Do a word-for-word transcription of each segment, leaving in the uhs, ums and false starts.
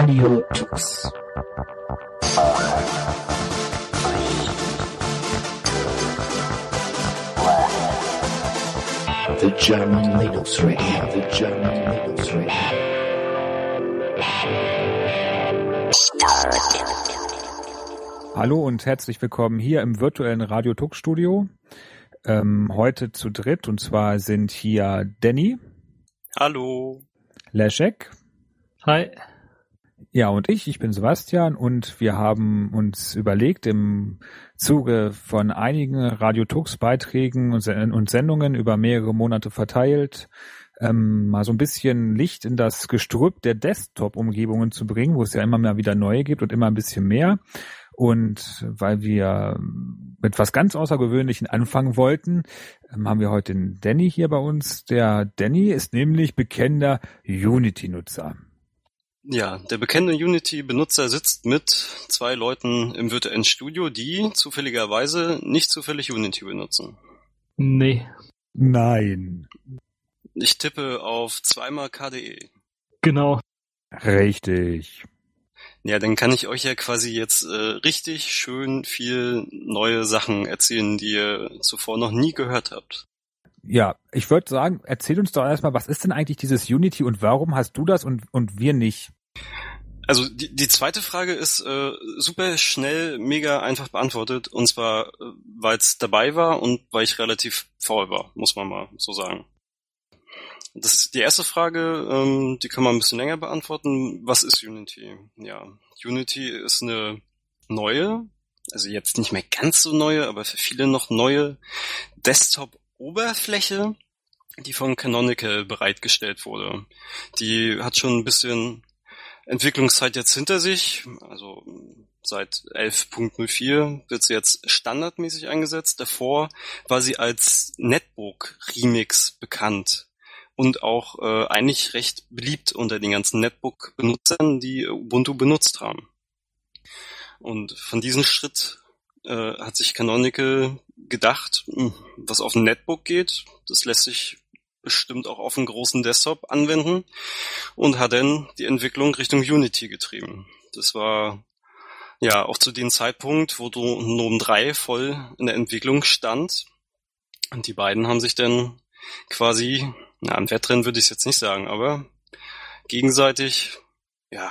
Radio Tux. The German Linux Radio, the German Linux Radio. Hallo und herzlich willkommen hier im virtuellen Radio Tux Studio. Ähm, heute zu dritt, und zwar sind hier Danny. Hallo. Leszek. Hi. Ja, und ich, ich bin Sebastian, und wir haben uns überlegt, im Zuge von einigen Radio Tux Beiträgen und Sendungen über mehrere Monate verteilt, ähm, mal so ein bisschen Licht in das Gestrüpp der Desktop-Umgebungen zu bringen, wo es ja immer mal wieder neue gibt und immer ein bisschen mehr. Und weil wir mit was ganz Außergewöhnlichen anfangen wollten, haben wir heute den Danny hier bei uns. Der Danny ist nämlich bekennender Unity-Nutzer. Ja, der bekennende Unity-Benutzer sitzt mit zwei Leuten im virtuellen Studio, die zufälligerweise nicht zufällig Unity benutzen. Nee. Nein. Ich tippe auf zweimal K D E. Genau. Richtig. Ja, dann kann ich euch ja quasi jetzt äh, richtig schön viel neue Sachen erzählen, die ihr zuvor noch nie gehört habt. Ja, ich würde sagen, erzähl uns doch erstmal, was ist denn eigentlich dieses Unity und warum hast du das und und wir nicht? Also die, die zweite Frage ist äh, super schnell, mega einfach beantwortet, und zwar, äh, weil es dabei war und weil ich relativ faul war, muss man mal so sagen. Das ist die erste Frage, ähm, die kann man ein bisschen länger beantworten. Was ist Unity? Ja, Unity ist eine neue, also jetzt nicht mehr ganz so neue, aber für viele noch neue Desktop-Oberfläche, die von Canonical bereitgestellt wurde. Die hat schon ein bisschen Entwicklungszeit jetzt hinter sich, also seit elf Punkt null vier wird sie jetzt standardmäßig eingesetzt. Davor war sie als Netbook-Remix bekannt. Und auch äh, eigentlich recht beliebt unter den ganzen Netbook-Benutzern, die Ubuntu benutzt haben. Und von diesem Schritt äh, hat sich Canonical gedacht, was auf ein Netbook geht, das lässt sich bestimmt auch auf einen großen Desktop anwenden, und hat dann die Entwicklung Richtung Unity getrieben. Das war ja auch zu dem Zeitpunkt, wo GNOME drei voll in der Entwicklung stand. Und die beiden haben sich dann quasi, na, am Wettrennen würde ich es jetzt nicht sagen, aber gegenseitig, ja,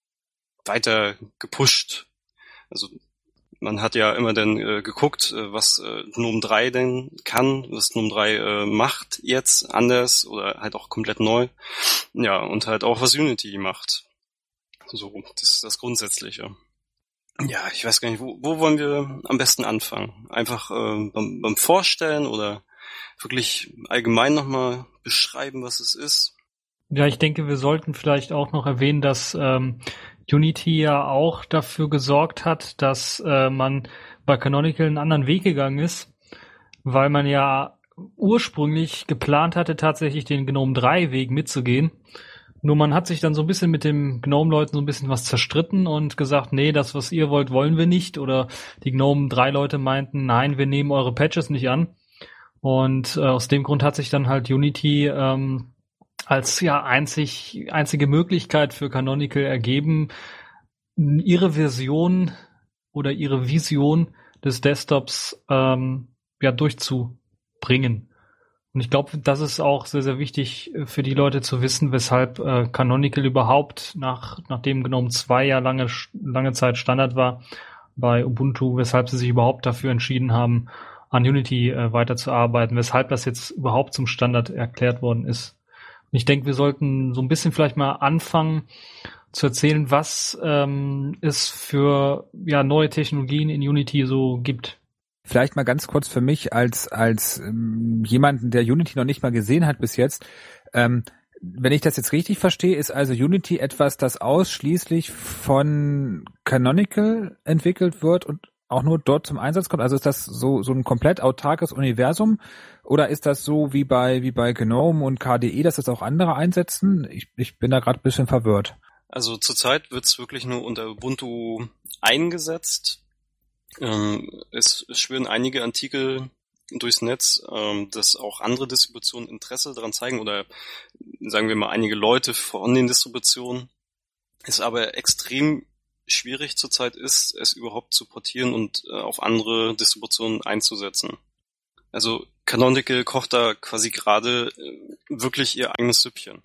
weiter gepusht. Also man hat ja immer dann äh, geguckt, äh, was äh, GNOME drei denn kann, was GNOME drei äh, macht jetzt anders oder halt auch komplett neu. Ja, und halt auch, was Unity macht. So, das ist das Grundsätzliche. Ja, ich weiß gar nicht, wo, wo wollen wir am besten anfangen? Einfach äh, beim, beim Vorstellen oder wirklich allgemein nochmal beschreiben, was es ist? Ja, ich denke, wir sollten vielleicht auch noch erwähnen, dass ähm, Unity ja auch dafür gesorgt hat, dass äh, man bei Canonical einen anderen Weg gegangen ist, weil man ja ursprünglich geplant hatte, tatsächlich den GNOME drei Weg mitzugehen. Nur man hat sich dann so ein bisschen mit den GNOME-Leuten so ein bisschen was zerstritten und gesagt, nee, das, was ihr wollt, wollen wir nicht. Oder die GNOME drei Leute meinten, nein, wir nehmen eure Patches nicht an. Und äh, aus dem Grund hat sich dann halt Unity ähm, als ja einzig einzige Möglichkeit für Canonical ergeben, ihre Version oder ihre Vision des Desktops ähm, ja durchzubringen. Und ich glaube, das ist auch sehr, sehr wichtig für die Leute zu wissen, weshalb äh, Canonical überhaupt, nach nachdem GNOME zwei ja lange lange Zeit Standard war bei Ubuntu, weshalb sie sich überhaupt dafür entschieden haben, an Unity äh, weiterzuarbeiten, weshalb das jetzt überhaupt zum Standard erklärt worden ist. Und ich denke, wir sollten so ein bisschen vielleicht mal anfangen zu erzählen, was ähm, es für ja neue Technologien in Unity so gibt. Vielleicht mal ganz kurz für mich als als ähm, jemanden, der Unity noch nicht mal gesehen hat bis jetzt. Ähm, wenn ich das jetzt richtig verstehe, ist also Unity etwas, das ausschließlich von Canonical entwickelt wird und auch nur dort zum Einsatz kommt? Also ist das so so ein komplett autarkes Universum, oder ist das so wie bei wie bei GNOME und K D E, dass das auch andere einsetzen? Ich ich bin da gerade ein bisschen verwirrt. Also zurzeit wird es wirklich nur unter Ubuntu eingesetzt. Ähm, es, es schwirren einige Artikel durchs Netz, ähm, dass auch andere Distributionen Interesse daran zeigen, oder sagen wir mal einige Leute von den Distributionen es aber extrem schwierig zurzeit ist, es überhaupt zu portieren und äh, auf andere Distributionen einzusetzen. Also Canonical kocht da quasi gerade äh, wirklich ihr eigenes Süppchen.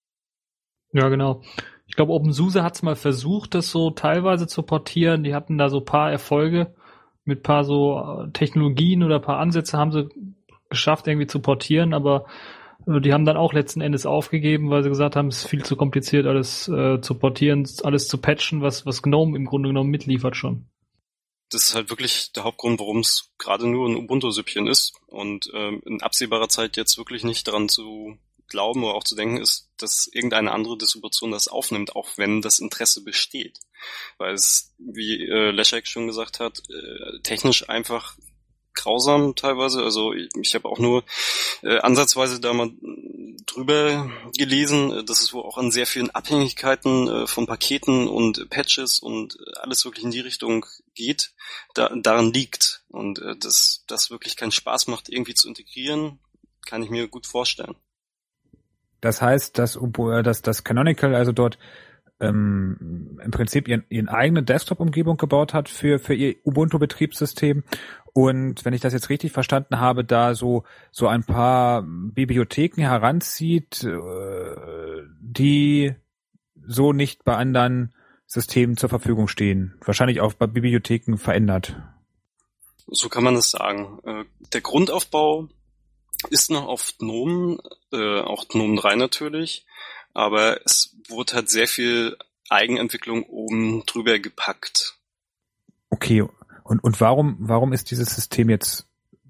Ja, genau. Ich glaube, OpenSUSE hat es mal versucht, das so teilweise zu portieren. Die hatten da so paar Erfolge mit paar so Technologien oder paar Ansätze haben sie geschafft, irgendwie zu portieren, aber äh, die haben dann auch letzten Endes aufgegeben, weil sie gesagt haben, es ist viel zu kompliziert, alles äh, zu portieren, alles zu patchen, was, was GNOME im Grunde genommen mitliefert schon. Das ist halt wirklich der Hauptgrund, warum es gerade nur ein Ubuntu-Süppchen ist und ähm, in absehbarer Zeit jetzt wirklich nicht daran zu glauben oder auch zu denken ist, dass irgendeine andere Distribution das aufnimmt, auch wenn das Interesse besteht. Weil es, wie äh, Leszek schon gesagt hat, äh, technisch einfach grausam teilweise. Also ich, ich habe auch nur äh, ansatzweise da mal drüber gelesen, äh, dass es wohl auch an sehr vielen Abhängigkeiten äh, von Paketen und Patches und alles wirklich in die Richtung geht, da, daran liegt. Und äh, dass das wirklich keinen Spaß macht, irgendwie zu integrieren, kann ich mir gut vorstellen. Das heißt, dass, dass das Canonical also dort ähm, im Prinzip ihren, ihren eigene Desktop-Umgebung gebaut hat für für ihr Ubuntu-Betriebssystem und wenn ich das jetzt richtig verstanden habe, da so so ein paar Bibliotheken heranzieht, äh, die so nicht bei anderen Systemen zur Verfügung stehen. Wahrscheinlich auch bei Bibliotheken verändert. So kann man es sagen. Äh, der Grundaufbau ist noch auf GNOME, äh, auch GNOME drei natürlich, aber es wurde halt sehr viel Eigenentwicklung oben drüber gepackt. Okay, und und warum warum ist dieses System jetzt,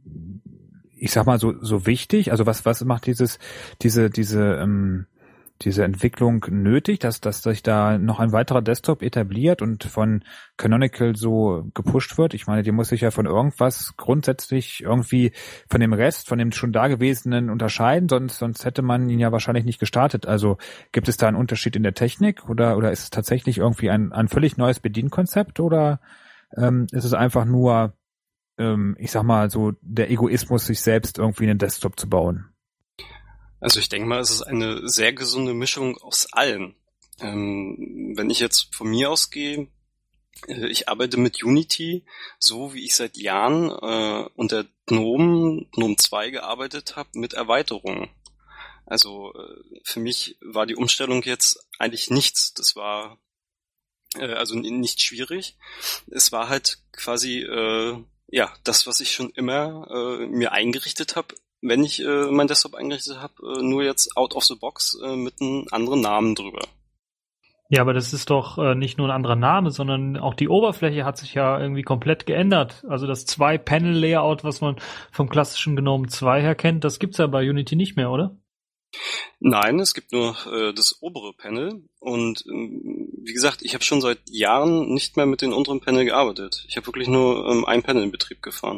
ich sag mal so so wichtig? Also was was macht dieses diese diese ähm, diese Entwicklung nötig, dass dass sich da noch ein weiterer Desktop etabliert und von Canonical so gepusht wird? Ich meine, die muss sich ja von irgendwas grundsätzlich irgendwie von dem Rest, von dem schon Dagewesenen unterscheiden, sonst sonst hätte man ihn ja wahrscheinlich nicht gestartet. Also gibt es da einen Unterschied in der Technik oder oder ist es tatsächlich irgendwie ein ein völlig neues Bedienkonzept oder ähm, ist es einfach nur, ähm, ich sag mal so der Egoismus, sich selbst irgendwie einen Desktop zu bauen? Also ich denke mal, es ist eine sehr gesunde Mischung aus allem. Ähm, wenn ich jetzt von mir ausgehe, äh, ich arbeite mit Unity, so wie ich seit Jahren äh, unter GNOME, GNOME zwei gearbeitet habe, mit Erweiterungen. Also äh, für mich war die Umstellung jetzt eigentlich nichts. Das war äh, also nicht schwierig. Es war halt quasi äh, ja das, was ich schon immer äh, mir eingerichtet habe, wenn ich äh, mein Desktop eingerichtet habe, äh, nur jetzt out of the box äh, mit einem anderen Namen drüber. Ja, aber das ist doch äh, nicht nur ein anderer Name, sondern auch die Oberfläche hat sich ja irgendwie komplett geändert. Also das Zwei-Panel-Layout, was man vom klassischen GNOME zwei her kennt, das gibt's ja bei Unity nicht mehr, oder? Nein, es gibt nur äh, das obere Panel und ähm, wie gesagt, ich habe schon seit Jahren nicht mehr mit den unteren Panel gearbeitet. Ich habe wirklich nur ähm, ein Panel in Betrieb gefahren.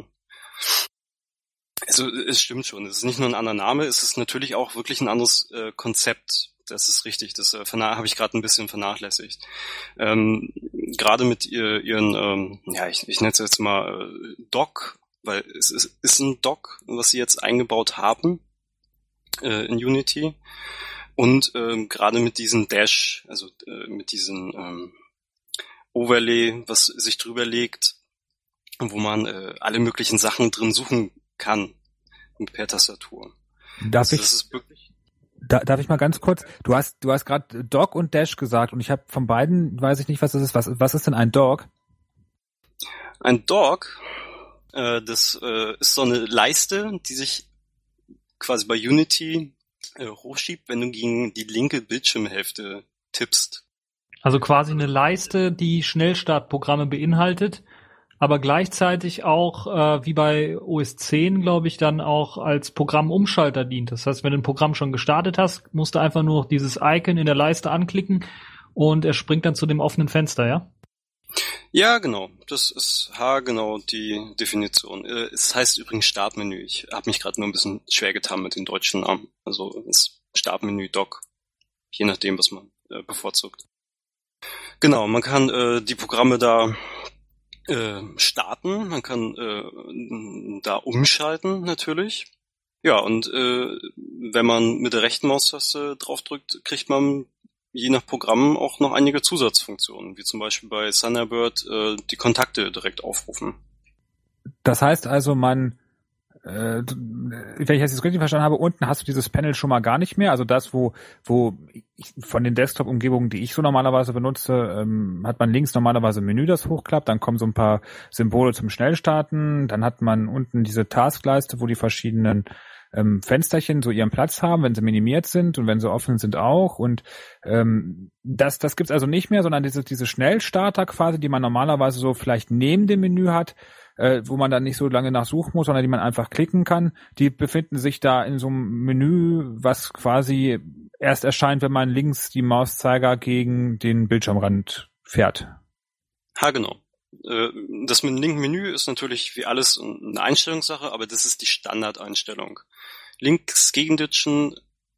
Also es stimmt schon, es ist nicht nur ein anderer Name, es ist natürlich auch wirklich ein anderes äh, Konzept. Das ist richtig, das äh, habe ich gerade ein bisschen vernachlässigt. Ähm, gerade mit ihr, ihren, ähm, ja, ich, ich nenne es jetzt mal äh, Dock, weil es ist, ist ein Dock, was sie jetzt eingebaut haben äh, in Unity. Und ähm, gerade mit diesem Dash, also äh, mit diesem ähm, Overlay, was sich drüber legt, wo man äh, alle möglichen Sachen drin suchen kann per Tastatur. Darf also, ich? Das ist wirklich Da, darf ich mal ganz kurz? Du hast, du hast gerade Dock und Dash gesagt und ich habe von beiden, weiß ich nicht, was das ist. Was, was ist denn ein Dock? Ein Dock, äh, das äh, ist so eine Leiste, die sich quasi bei Unity äh, hochschiebt, wenn du gegen die linke Bildschirmhälfte tippst. Also quasi eine Leiste, die Schnellstartprogramme beinhaltet, aber gleichzeitig auch, äh, wie bei O S zehn, glaube ich, dann auch als Programmumschalter dient. Das heißt, wenn du ein Programm schon gestartet hast, musst du einfach nur dieses Icon in der Leiste anklicken und er springt dann zu dem offenen Fenster, ja? Ja, genau. Das ist haargenau die Definition. Es heißt übrigens Startmenü. Ich habe mich gerade nur ein bisschen schwer getan mit den deutschen Namen. Also es ist Startmenü Dock, je nachdem, was man äh, bevorzugt. Genau, man kann äh, die Programme da äh, starten, man kann äh, da umschalten natürlich. Ja, und äh, wenn man mit der rechten Maustaste draufdrückt, kriegt man je nach Programm auch noch einige Zusatzfunktionen, wie zum Beispiel bei Thunderbird äh, die Kontakte direkt aufrufen. Das heißt also, man, äh, wenn ich das jetzt richtig verstanden habe, unten hast du dieses Panel schon mal gar nicht mehr. Also das, wo wo ich, von den Desktop-Umgebungen, die ich so normalerweise benutze, ähm, hat man links normalerweise ein Menü, das hochklappt. Dann kommen so ein paar Symbole zum Schnellstarten. Dann hat man unten diese Taskleiste, wo die verschiedenen ähm, Fensterchen so ihren Platz haben, wenn sie minimiert sind und wenn sie offen sind auch. Und ähm, das das gibt's also nicht mehr, sondern diese diese Schnellstarter quasi, die man normalerweise so vielleicht neben dem Menü hat, äh, wo man dann nicht so lange nachsuchen muss, sondern die man einfach klicken kann. Die befinden sich da in so einem Menü, was quasi erst erscheint, wenn man links die Mauszeiger gegen den Bildschirmrand fährt. Ha, genau. Das mit dem linken Menü ist natürlich wie alles eine Einstellungssache, aber das ist die Standardeinstellung. Links gegenditschen,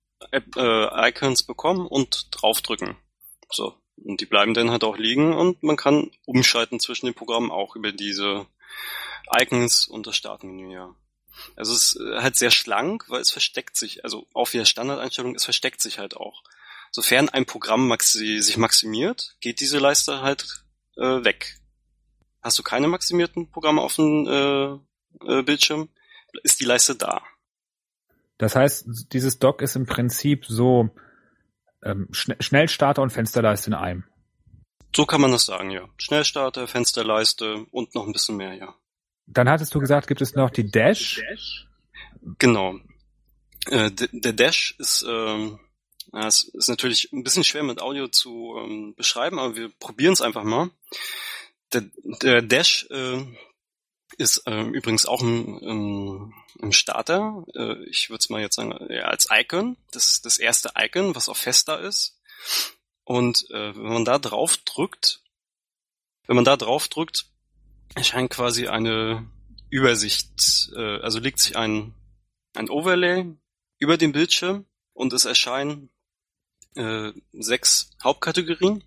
äh, Icons bekommen und draufdrücken. So. Und die bleiben dann halt auch liegen und man kann umschalten zwischen den Programmen auch über diese Icons und das Startmenü, ja. Also es ist halt sehr schlank, weil es versteckt sich, also auch wie der Standardeinstellung, es versteckt sich halt auch. Sofern ein Programm maxi- sich maximiert, geht diese Leiste halt äh, weg. Hast du keine maximierten Programme auf dem äh, äh, Bildschirm, ist die Leiste da. Das heißt, dieses Dock ist im Prinzip so ähm, Schn- Schnellstarter und Fensterleiste in einem. So kann man das sagen, ja. Schnellstarter, Fensterleiste und noch ein bisschen mehr, ja. Dann hattest du gesagt, gibt es noch die Dash. Genau. Äh, d- der Dash ist, ähm, ja, es ist natürlich ein bisschen schwer mit Audio zu ähm, beschreiben, aber wir probieren es einfach mal. Der, der Dash äh, ist äh, übrigens auch ein, ein, ein Starter. Äh, ich würde es mal jetzt sagen, ja, als Icon. Das das erste Icon, was auch fest da ist. Und äh, wenn man da drauf drückt, wenn man da drauf drückt, erscheint quasi eine Übersicht. Äh, also legt sich ein ein Overlay über den Bildschirm und es erscheinen äh, sechs Hauptkategorien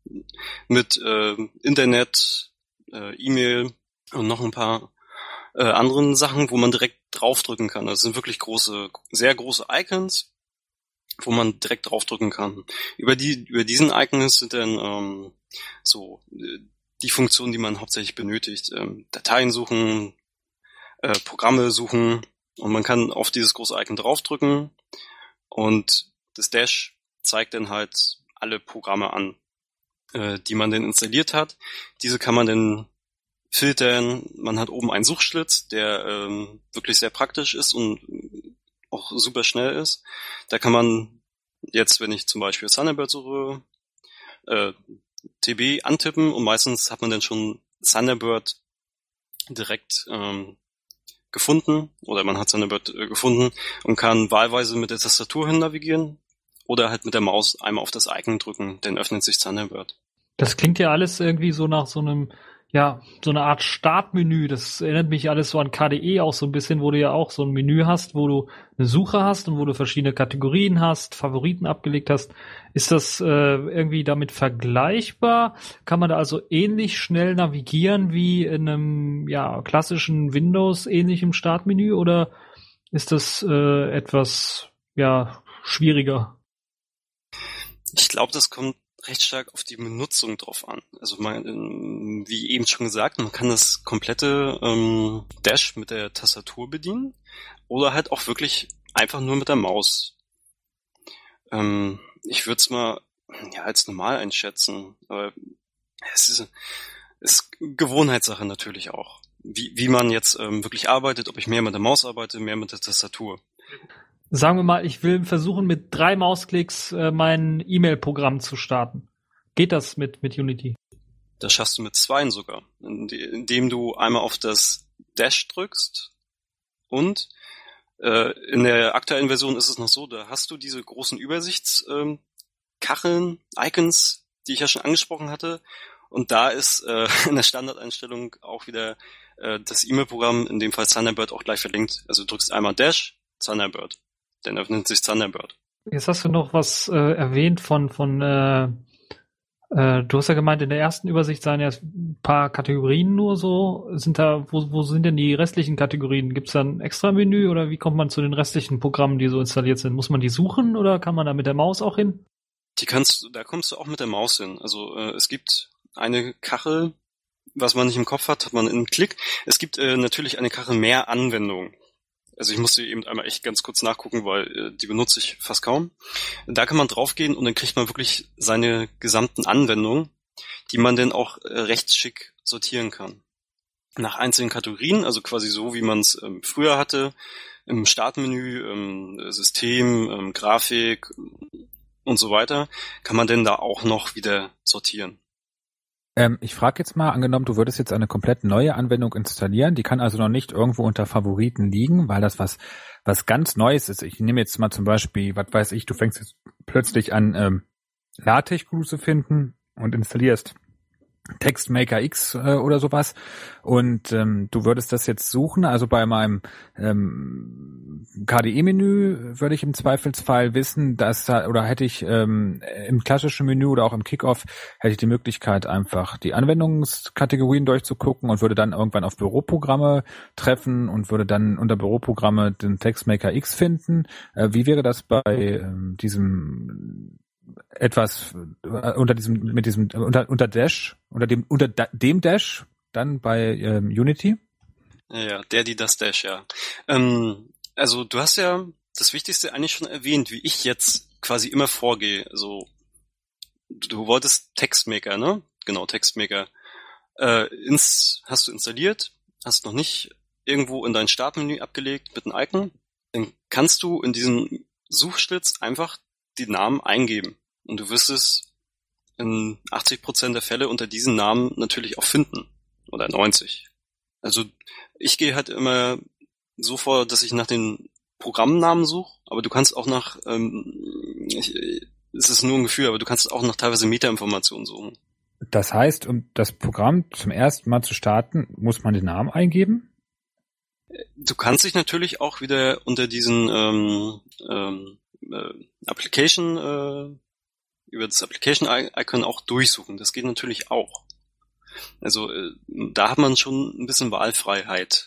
mit äh, Internet, äh, E-Mail und noch ein paar äh, anderen Sachen, wo man direkt draufdrücken kann. Das sind wirklich große, sehr große Icons, wo man direkt draufdrücken kann. Über die, über diesen Icons sind dann ähm, so äh, die Funktionen, die man hauptsächlich benötigt. Ähm, Dateien suchen, äh, Programme suchen und man kann auf dieses große Icon draufdrücken und das Dash zeigt dann halt alle Programme an, die man denn installiert hat. Diese kann man dann filtern. Man hat oben einen Suchschlitz, der ähm, wirklich sehr praktisch ist und auch super schnell ist. Da kann man jetzt, wenn ich zum Beispiel Thunderbird suche, äh, T B antippen und meistens hat man dann schon Thunderbird direkt ähm, gefunden oder man hat Thunderbird äh, gefunden und kann wahlweise mit der Tastatur hin navigieren oder halt mit der Maus einmal auf das Icon drücken, dann öffnet sich Thunderbird. Das klingt ja alles irgendwie so nach so einem, ja, so eine Art Startmenü. Das erinnert mich alles so an K D E auch so ein bisschen, wo du ja auch so ein Menü hast, wo du eine Suche hast und wo du verschiedene Kategorien hast, Favoriten abgelegt hast. Ist das äh, irgendwie damit vergleichbar? Kann man da also ähnlich schnell navigieren wie in einem, ja, klassischen Windows-ähnlichem Startmenü oder ist das äh, etwas, ja, schwieriger? Ich glaube, das kommt recht stark auf die Benutzung drauf an. Also man, wie eben schon gesagt, man kann das komplette ähm, Dash mit der Tastatur bedienen oder halt auch wirklich einfach nur mit der Maus. Ähm, ich würde es mal ja als normal einschätzen, aber es ist, ist Gewohnheitssache natürlich auch. Wie, wie man jetzt ähm, wirklich arbeitet, ob ich mehr mit der Maus arbeite, mehr mit der Tastatur. Sagen wir mal, ich will versuchen, mit drei Mausklicks äh, mein E-Mail-Programm zu starten. Geht das mit, mit Unity? Das schaffst du mit zweien sogar, indem du einmal auf das Dash drückst und äh, in der aktuellen Version ist es noch so, da hast du diese großen Übersichtskacheln, ähm, Icons, die ich ja schon angesprochen hatte und da ist äh, in der Standardeinstellung auch wieder äh, das E-Mail-Programm, in dem Fall Thunderbird, auch gleich verlinkt. Also du drückst einmal Dash, Thunderbird. Dann öffnet sich Thunderbird. Jetzt hast du noch was äh, erwähnt von, von äh, äh, du hast ja gemeint, in der ersten Übersicht seien ja ein paar Kategorien nur so. Sind da, wo, wo sind denn die restlichen Kategorien? Gibt es da ein extra Menü oder wie kommt man zu den restlichen Programmen, die so installiert sind? Muss man die suchen oder kann man da mit der Maus auch hin? Die kannst, da kommst du auch mit der Maus hin. Also äh, es gibt eine Kachel, was man nicht im Kopf hat, hat man in einem Klick. Es gibt äh, natürlich eine Kachel mehr Anwendungen. Also ich musste eben einmal echt ganz kurz nachgucken, weil äh, die benutze ich fast kaum. Da kann man draufgehen und dann kriegt man wirklich seine gesamten Anwendungen, die man dann auch äh, recht schick sortieren kann. Nach einzelnen Kategorien, also quasi so, wie man es ähm, früher hatte, im Startmenü, ähm, System, ähm, Grafik und so weiter, kann man denn da auch noch wieder sortieren. Ähm, ich frage jetzt mal, angenommen, du würdest jetzt eine komplett neue Anwendung installieren, die kann also noch nicht irgendwo unter Favoriten liegen, weil das was was ganz Neues ist. Ich nehme jetzt mal zum Beispiel, was weiß ich, du fängst jetzt plötzlich an, ähm, LaTeX gut zu finden und installierst TextMaker X äh, oder sowas und ähm, du würdest das jetzt suchen, also bei meinem ähm, K D E-Menü würde ich im Zweifelsfall wissen, dass da, oder hätte ich ähm, im klassischen Menü oder auch im Kickoff hätte ich die Möglichkeit, einfach die Anwendungskategorien durchzugucken und würde dann irgendwann auf Büroprogramme treffen und würde dann unter Büroprogramme den TextMaker X finden. Äh, wie wäre das bei ähm, diesem etwas äh, unter diesem mit diesem unter unter Dash unter dem unter da, dem Dash dann bei ähm, Unity? Ja, der, die, das Dash, ja. Ähm, also du hast ja das Wichtigste eigentlich schon erwähnt, wie ich jetzt quasi immer vorgehe. Also du, du wolltest TextMaker, ne? Genau, TextMaker. Äh, ins, hast du installiert, hast noch nicht irgendwo in dein Startmenü abgelegt mit einem Icon, dann kannst du in diesem Suchschlitz einfach die Namen eingeben. Und du wirst es in achtzig Prozent der Fälle unter diesen Namen natürlich auch finden. Oder neunzig. Also ich gehe halt immer so vor, dass ich nach den Programmnamen suche, aber du kannst auch nach, ähm, ich, es ist nur ein Gefühl, aber du kannst auch nach teilweise Metainformationen suchen. Das heißt, um das Programm zum ersten Mal zu starten, muss man den Namen eingeben? Du kannst dich natürlich auch wieder unter diesen ähm, ähm, äh, Application, äh, über das Application-Icon auch durchsuchen. Das geht natürlich auch. Also äh, da hat man schon ein bisschen Wahlfreiheit.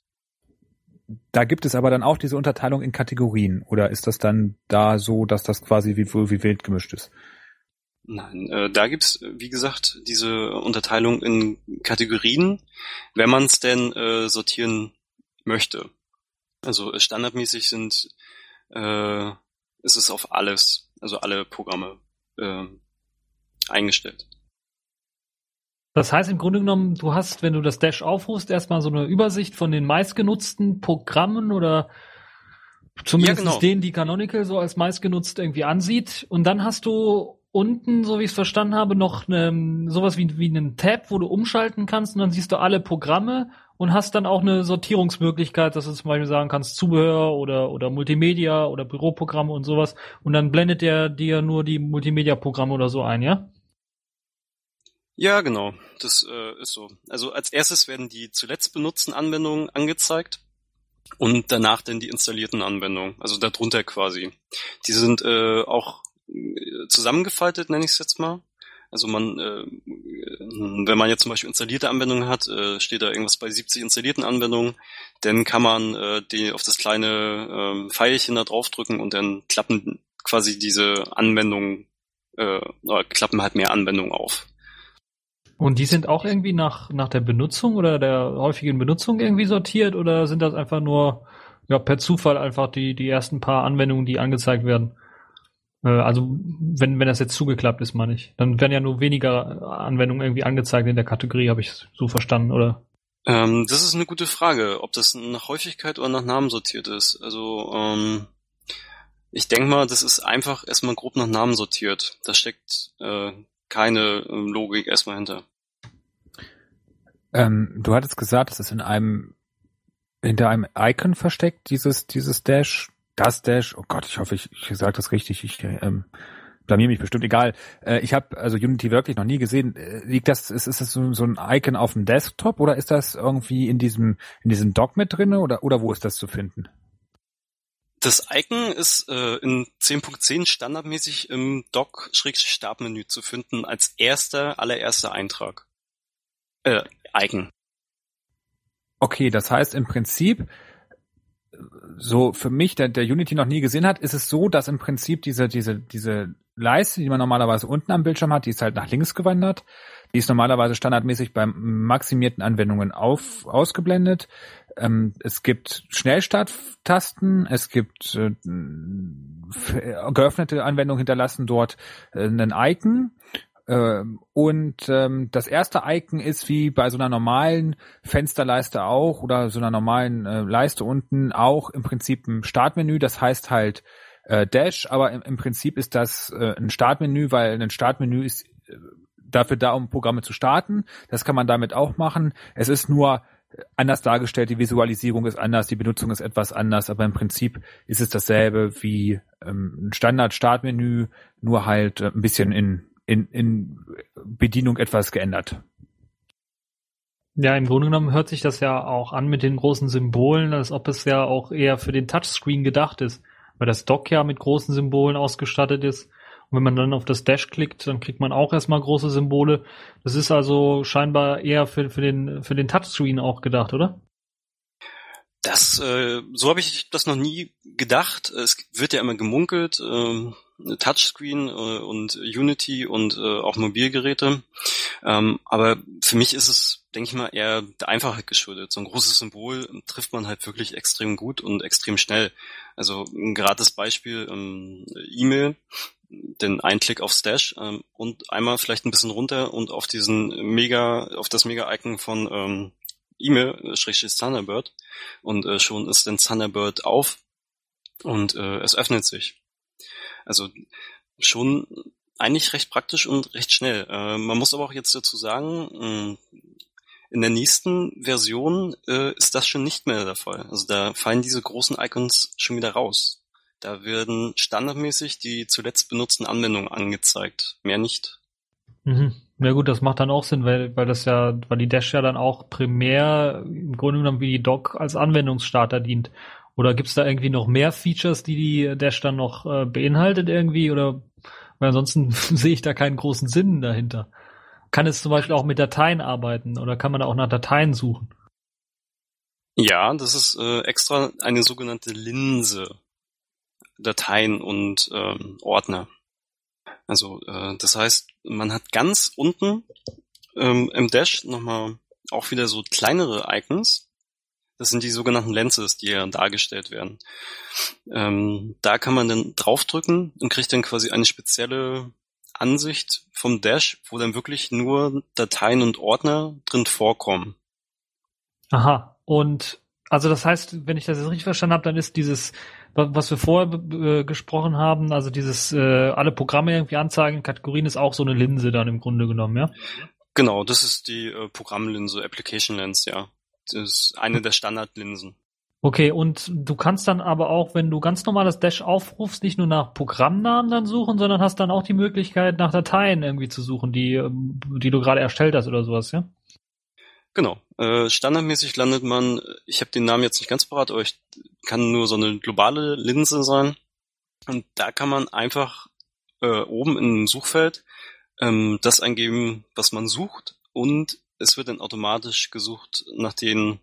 Da gibt es aber dann auch diese Unterteilung in Kategorien. Oder ist das dann da so, dass das quasi wie, wie wild gemischt ist? Nein, äh, da gibt's, wie gesagt, diese Unterteilung in Kategorien, wenn man es denn äh, sortieren möchte. Also standardmäßig sind äh, ist es auf alles, also alle Programme äh, eingestellt. Das heißt im Grunde genommen, du hast, wenn du das Dash aufrufst, erstmal so eine Übersicht von den meistgenutzten Programmen oder zumindest ja, genau. denen, die Canonical so als meistgenutzt irgendwie ansieht. Und dann hast du unten, so wie ich es verstanden habe, noch eine, sowas wie, wie einen Tab, wo du umschalten kannst und dann siehst du alle Programme und hast dann auch eine Sortierungsmöglichkeit, dass du zum Beispiel sagen kannst, Zubehör oder, oder Multimedia oder Büroprogramme und sowas. Und dann blendet der dir nur die Multimedia-Programme oder so ein, ja? Ja, genau. Das äh, ist so. Also als erstes werden die zuletzt benutzten Anwendungen angezeigt und danach dann die installierten Anwendungen. Also darunter quasi. Die sind äh, auch zusammengefaltet, nenne ich es jetzt mal. Also man, äh, wenn man jetzt zum Beispiel installierte Anwendungen hat, äh, steht da irgendwas bei siebzig installierten Anwendungen, dann kann man äh, die auf das kleine äh, Pfeilchen da draufdrücken und dann klappen quasi diese Anwendungen, äh, oder klappen halt mehr Anwendungen auf. Und die sind auch irgendwie nach nach der Benutzung oder der häufigen Benutzung irgendwie sortiert oder sind das einfach nur ja per Zufall einfach die die ersten paar Anwendungen, die angezeigt werden? Also wenn wenn das jetzt zugeklappt ist, meine ich. Dann werden ja nur weniger Anwendungen irgendwie angezeigt in der Kategorie, habe ich so verstanden, oder? Ähm, das ist eine gute Frage, ob das nach Häufigkeit oder nach Namen sortiert ist. Also ähm, ich denke mal, das ist einfach erstmal grob nach Namen sortiert. Da steckt äh, keine Logik erstmal hinter. Ähm, du hattest gesagt, es ist in einem hinter einem Icon versteckt, dieses dieses Dash. Das Dash, oh Gott, ich hoffe, ich, ich sage das richtig, ich ähm, blamier mich bestimmt, egal. Äh, ich habe also Unity wirklich noch nie gesehen. Äh, liegt das, ist, ist das so, so ein Icon auf dem Desktop oder ist das irgendwie in diesem in diesem Dock mit drinne oder oder wo ist das zu finden? Das Icon ist äh, in zehn Punkt zehn standardmäßig im Dock-Startmenü zu finden als erster, allererster Eintrag. Äh, Icon. Okay, das heißt im Prinzip so für mich, der, der Unity noch nie gesehen hat, ist es so, dass im Prinzip diese, diese, diese Leiste, die man normalerweise unten am Bildschirm hat, die ist halt nach links gewandert. Die ist normalerweise standardmäßig bei maximierten Anwendungen auf, ausgeblendet. Ähm, es gibt Schnellstarttasten, es gibt äh, geöffnete Anwendungen hinterlassen dort äh, einen Icon. Äh, und ähm, das erste Icon ist wie bei so einer normalen Fensterleiste auch oder so einer normalen äh, Leiste unten auch im Prinzip ein Startmenü. Das heißt halt äh, Dash, aber im, im Prinzip ist das äh, ein Startmenü, weil ein Startmenü ist äh, dafür da, um Programme zu starten. Das kann man damit auch machen. Es ist nur anders dargestellt, die Visualisierung ist anders, die Benutzung ist etwas anders, aber im Prinzip ist es dasselbe wie ähm, ein Standard-Startmenü, nur halt äh, ein bisschen in, in, in Bedienung etwas geändert. Ja, im Grunde genommen hört sich das ja auch an mit den großen Symbolen, als ob es ja auch eher für den Touchscreen gedacht ist, weil das Dock ja mit großen Symbolen ausgestattet ist. Und wenn man dann auf das Dash klickt, dann kriegt man auch erstmal große Symbole. Das ist also scheinbar eher für, für den, für den Touchscreen auch gedacht, oder? Das, äh, so habe ich das noch nie gedacht. Es wird ja immer gemunkelt, äh, Touchscreen äh, und Unity und äh, auch Mobilgeräte. Ähm, aber für mich ist es, denke ich mal, eher der Einfachheit geschuldet. So ein großes Symbol trifft man halt wirklich extrem gut und extrem schnell. Also ein gerades Beispiel, ähm, E-Mail, den Einklick aufs Dash ähm, und einmal vielleicht ein bisschen runter und auf diesen Mega, auf das Mega-Icon von ähm, E-Mail, Schrägstrich Thunderbird, und äh, schon ist dann Thunderbird auf und äh, es öffnet sich. Also schon eigentlich recht praktisch und recht schnell. Äh, man muss aber auch jetzt dazu sagen, mh, in der nächsten Version äh, ist das schon nicht mehr der Fall. Also da fallen diese großen Icons schon wieder raus. Da werden standardmäßig die zuletzt benutzten Anwendungen angezeigt, mehr nicht. Mhm. Ja gut, das macht dann auch Sinn, weil, weil das ja, weil die Dash ja dann auch primär im Grunde genommen wie die Dock als Anwendungsstarter dient. Oder gibt's da irgendwie noch mehr Features, die die Dash dann noch äh, beinhaltet irgendwie? Oder weil ansonsten sehe ich da keinen großen Sinn dahinter. Kann es zum Beispiel auch mit Dateien arbeiten oder kann man da auch nach Dateien suchen? Ja, das ist äh, extra eine sogenannte Linse. Dateien und ähm, Ordner. Also äh, das heißt, man hat ganz unten ähm, im Dash nochmal auch wieder so kleinere Icons. Das sind die sogenannten Lenses, die ja dargestellt werden. Ähm, da kann man dann draufdrücken und kriegt dann quasi eine spezielle Ansicht vom Dash, wo dann wirklich nur Dateien und Ordner drin vorkommen. Aha, und also das heißt, wenn ich das jetzt richtig verstanden habe, dann ist dieses, was wir vorher äh, gesprochen haben, also dieses äh, alle Programme irgendwie anzeigen, Kategorien, ist auch so eine Linse dann im Grunde genommen, ja? Genau, das ist die äh, Programmlinse, Application Lens, ja. Das ist eine der Standardlinsen. Okay, und du kannst dann aber auch, wenn du ganz normal das Dash aufrufst, nicht nur nach Programmnamen dann suchen, sondern hast dann auch die Möglichkeit, nach Dateien irgendwie zu suchen, die, die du gerade erstellt hast oder sowas, ja? Genau. Äh, standardmäßig landet man, ich habe den Namen jetzt nicht ganz parat, aber ich kann nur so eine globale Linse sein. Und da kann man einfach äh, oben im Suchfeld ähm, das eingeben, was man sucht, und es wird dann automatisch gesucht nach den,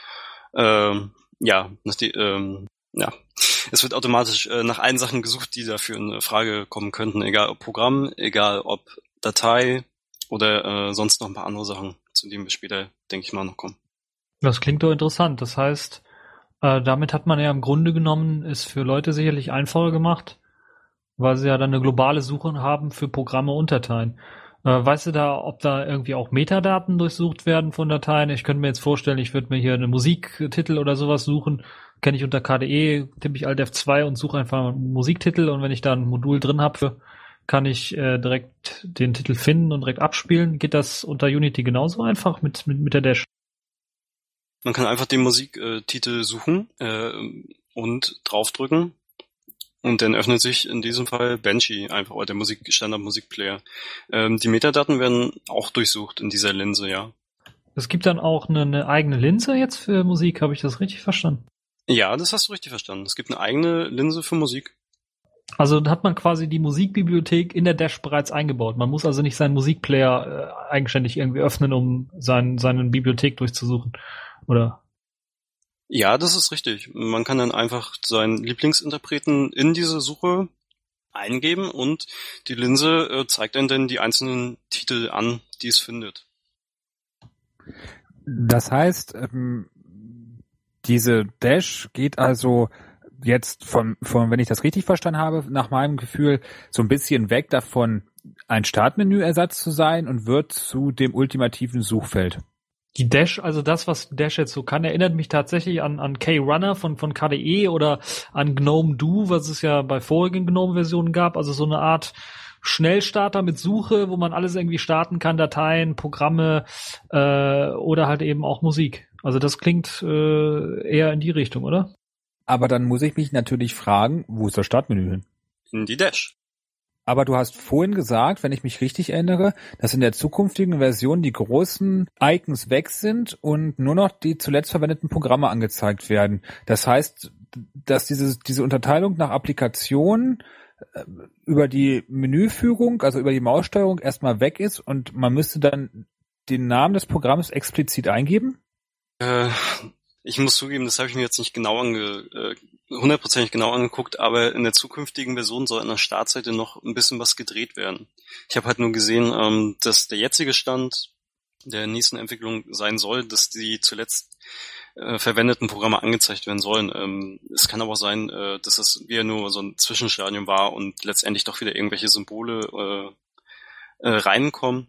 ähm, ja, nach die, ähm, ja, es wird automatisch äh, nach allen Sachen gesucht, die dafür in Frage kommen könnten, egal ob Programm, egal ob Datei oder äh, sonst noch ein paar andere Sachen, zu denen wir später, denke ich mal, noch kommen. Das klingt doch interessant. Das heißt, äh, damit hat man ja im Grunde genommen es für Leute sicherlich einfacher gemacht, weil sie ja dann eine globale Suche haben für Programme und Dateien. Äh, weißt du da, ob da irgendwie auch Metadaten durchsucht werden von Dateien? Ich könnte mir jetzt vorstellen, ich würde mir hier einen Musiktitel oder sowas suchen. Kenne ich unter K D E, tippe ich Alt F zwei und suche einfach einen Musiktitel, und wenn ich da ein Modul drin habe, kann ich äh, direkt den Titel finden und direkt abspielen. Geht das unter Unity genauso einfach mit, mit, mit der Dash? Man kann einfach den Musiktitel suchen äh, und draufdrücken. Und dann öffnet sich in diesem Fall Banshee einfach, oder der Musik, Standard-Musikplayer. Ähm, die Metadaten werden auch durchsucht in dieser Linse, ja. Es gibt dann auch eine, eine eigene Linse jetzt für Musik, habe ich das richtig verstanden? Ja, das hast du richtig verstanden. Es gibt eine eigene Linse für Musik. Also hat man quasi die Musikbibliothek in der Dash bereits eingebaut. Man muss also nicht seinen Musikplayer äh, eigenständig irgendwie öffnen, um sein, seine Bibliothek durchzusuchen, oder? Ja, das ist richtig. Man kann dann einfach seinen Lieblingsinterpreten in diese Suche eingeben und die Linse äh, zeigt einem dann die einzelnen Titel an, die es findet. Das heißt, ähm, diese Dash geht also jetzt von, von, wenn ich das richtig verstanden habe, nach meinem Gefühl so ein bisschen weg davon, ein Startmenüersatz zu sein und wird zu dem ultimativen Suchfeld. Die Dash, also das, was Dash jetzt so kann, erinnert mich tatsächlich an, an K-Runner von, von K D E oder an GNOME Do, was es ja bei vorigen GNOME-Versionen gab. Also so eine Art Schnellstarter mit Suche, wo man alles irgendwie starten kann, Dateien, Programme äh, oder halt eben auch Musik. Also das klingt äh, eher in die Richtung, oder? Aber dann muss ich mich natürlich fragen, wo ist das Startmenü hin? In die Dash. Aber du hast vorhin gesagt, wenn ich mich richtig erinnere, dass in der zukünftigen Version die großen Icons weg sind und nur noch die zuletzt verwendeten Programme angezeigt werden. Das heißt, dass diese, diese Unterteilung nach Applikation äh, über die Menüführung, also über die Maussteuerung erstmal weg ist und man müsste dann den Namen des Programms explizit eingeben? Äh, ich muss zugeben, das habe ich mir jetzt nicht genau ange... Äh, hundertprozentig genau angeguckt, aber in der zukünftigen Version soll an der Startseite noch ein bisschen was gedreht werden. Ich habe halt nur gesehen, ähm, dass der jetzige Stand der nächsten Entwicklung sein soll, dass die zuletzt äh, verwendeten Programme angezeigt werden sollen. Ähm, es kann aber auch sein, äh, dass es wieder nur so ein Zwischenstadium war und letztendlich doch wieder irgendwelche Symbole äh, äh, reinkommen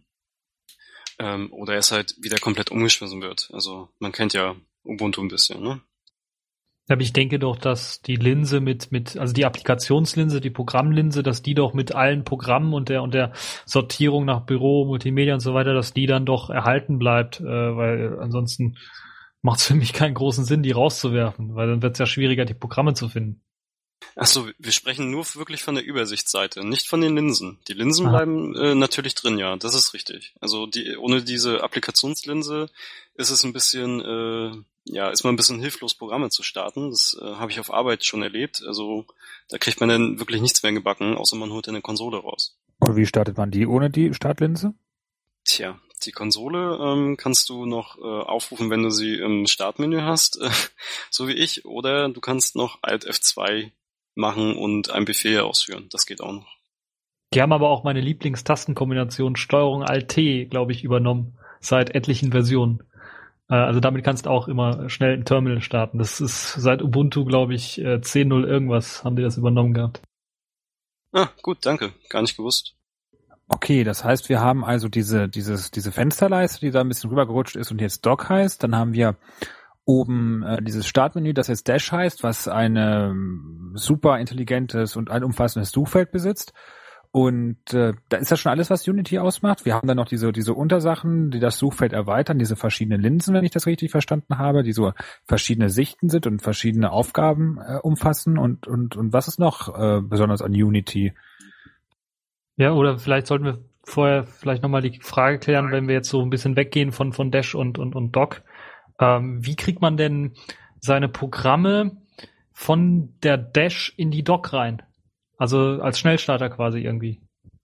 ähm, oder es halt wieder komplett umgeschmissen wird. Also man kennt ja Ubuntu ein bisschen, ne? Aber ich denke doch, dass die Linse mit, mit, also die Applikationslinse, die Programmlinse, dass die doch mit allen Programmen und der, und der Sortierung nach Büro, Multimedia und so weiter, dass die dann doch erhalten bleibt, äh, weil ansonsten macht es für mich keinen großen Sinn, die rauszuwerfen, weil dann wird es ja schwieriger, die Programme zu finden. Achso, wir sprechen nur wirklich von der Übersichtsseite, nicht von den Linsen. Die Linsen Aha. bleiben äh, natürlich drin, ja, das ist richtig. Also die, ohne diese Applikationslinse ist es ein bisschen, äh, ja, ist man ein bisschen hilflos, Programme zu starten. Das äh, habe ich auf Arbeit schon erlebt. Also da kriegt man dann wirklich nichts mehr gebacken, außer man holt eine Konsole raus. Und wie startet man die ohne die Startlinse? Tja, die Konsole ähm, kannst du noch äh, aufrufen, wenn du sie im Startmenü hast, äh, so wie ich, oder du kannst noch Alt F zwei machen und einen Befehl ausführen. Das geht auch noch. Die haben aber auch meine Lieblingstastenkombination Steuerung Alt T, glaube ich, übernommen, seit etlichen Versionen. Äh, also damit kannst du auch immer schnell ein Terminal starten. Das ist seit Ubuntu, glaube ich, äh, zehn Punkt null irgendwas haben die das übernommen gehabt. Ah, gut, danke. Gar nicht gewusst. Okay, das heißt, wir haben also diese, dieses, diese Fensterleiste, die da ein bisschen rübergerutscht ist und jetzt Dock heißt. Dann haben wir oben äh, dieses Startmenü, das jetzt Dash heißt, was ein ähm, super intelligentes und allumfassendes Suchfeld besitzt. Und äh, da ist das schon alles, was Unity ausmacht. Wir haben dann noch diese diese Untersachen, die das Suchfeld erweitern, diese verschiedenen Linsen, wenn ich das richtig verstanden habe, die so verschiedene Sichten sind und verschiedene Aufgaben äh, umfassen. Und und und was ist noch äh, besonders an Unity? Ja, oder vielleicht sollten wir vorher vielleicht nochmal die Frage klären, wenn wir jetzt so ein bisschen weggehen von von Dash und und und Dock. Ähm, wie kriegt man denn seine Programme von der Dash in die Dock rein? Also als Schnellstarter quasi irgendwie.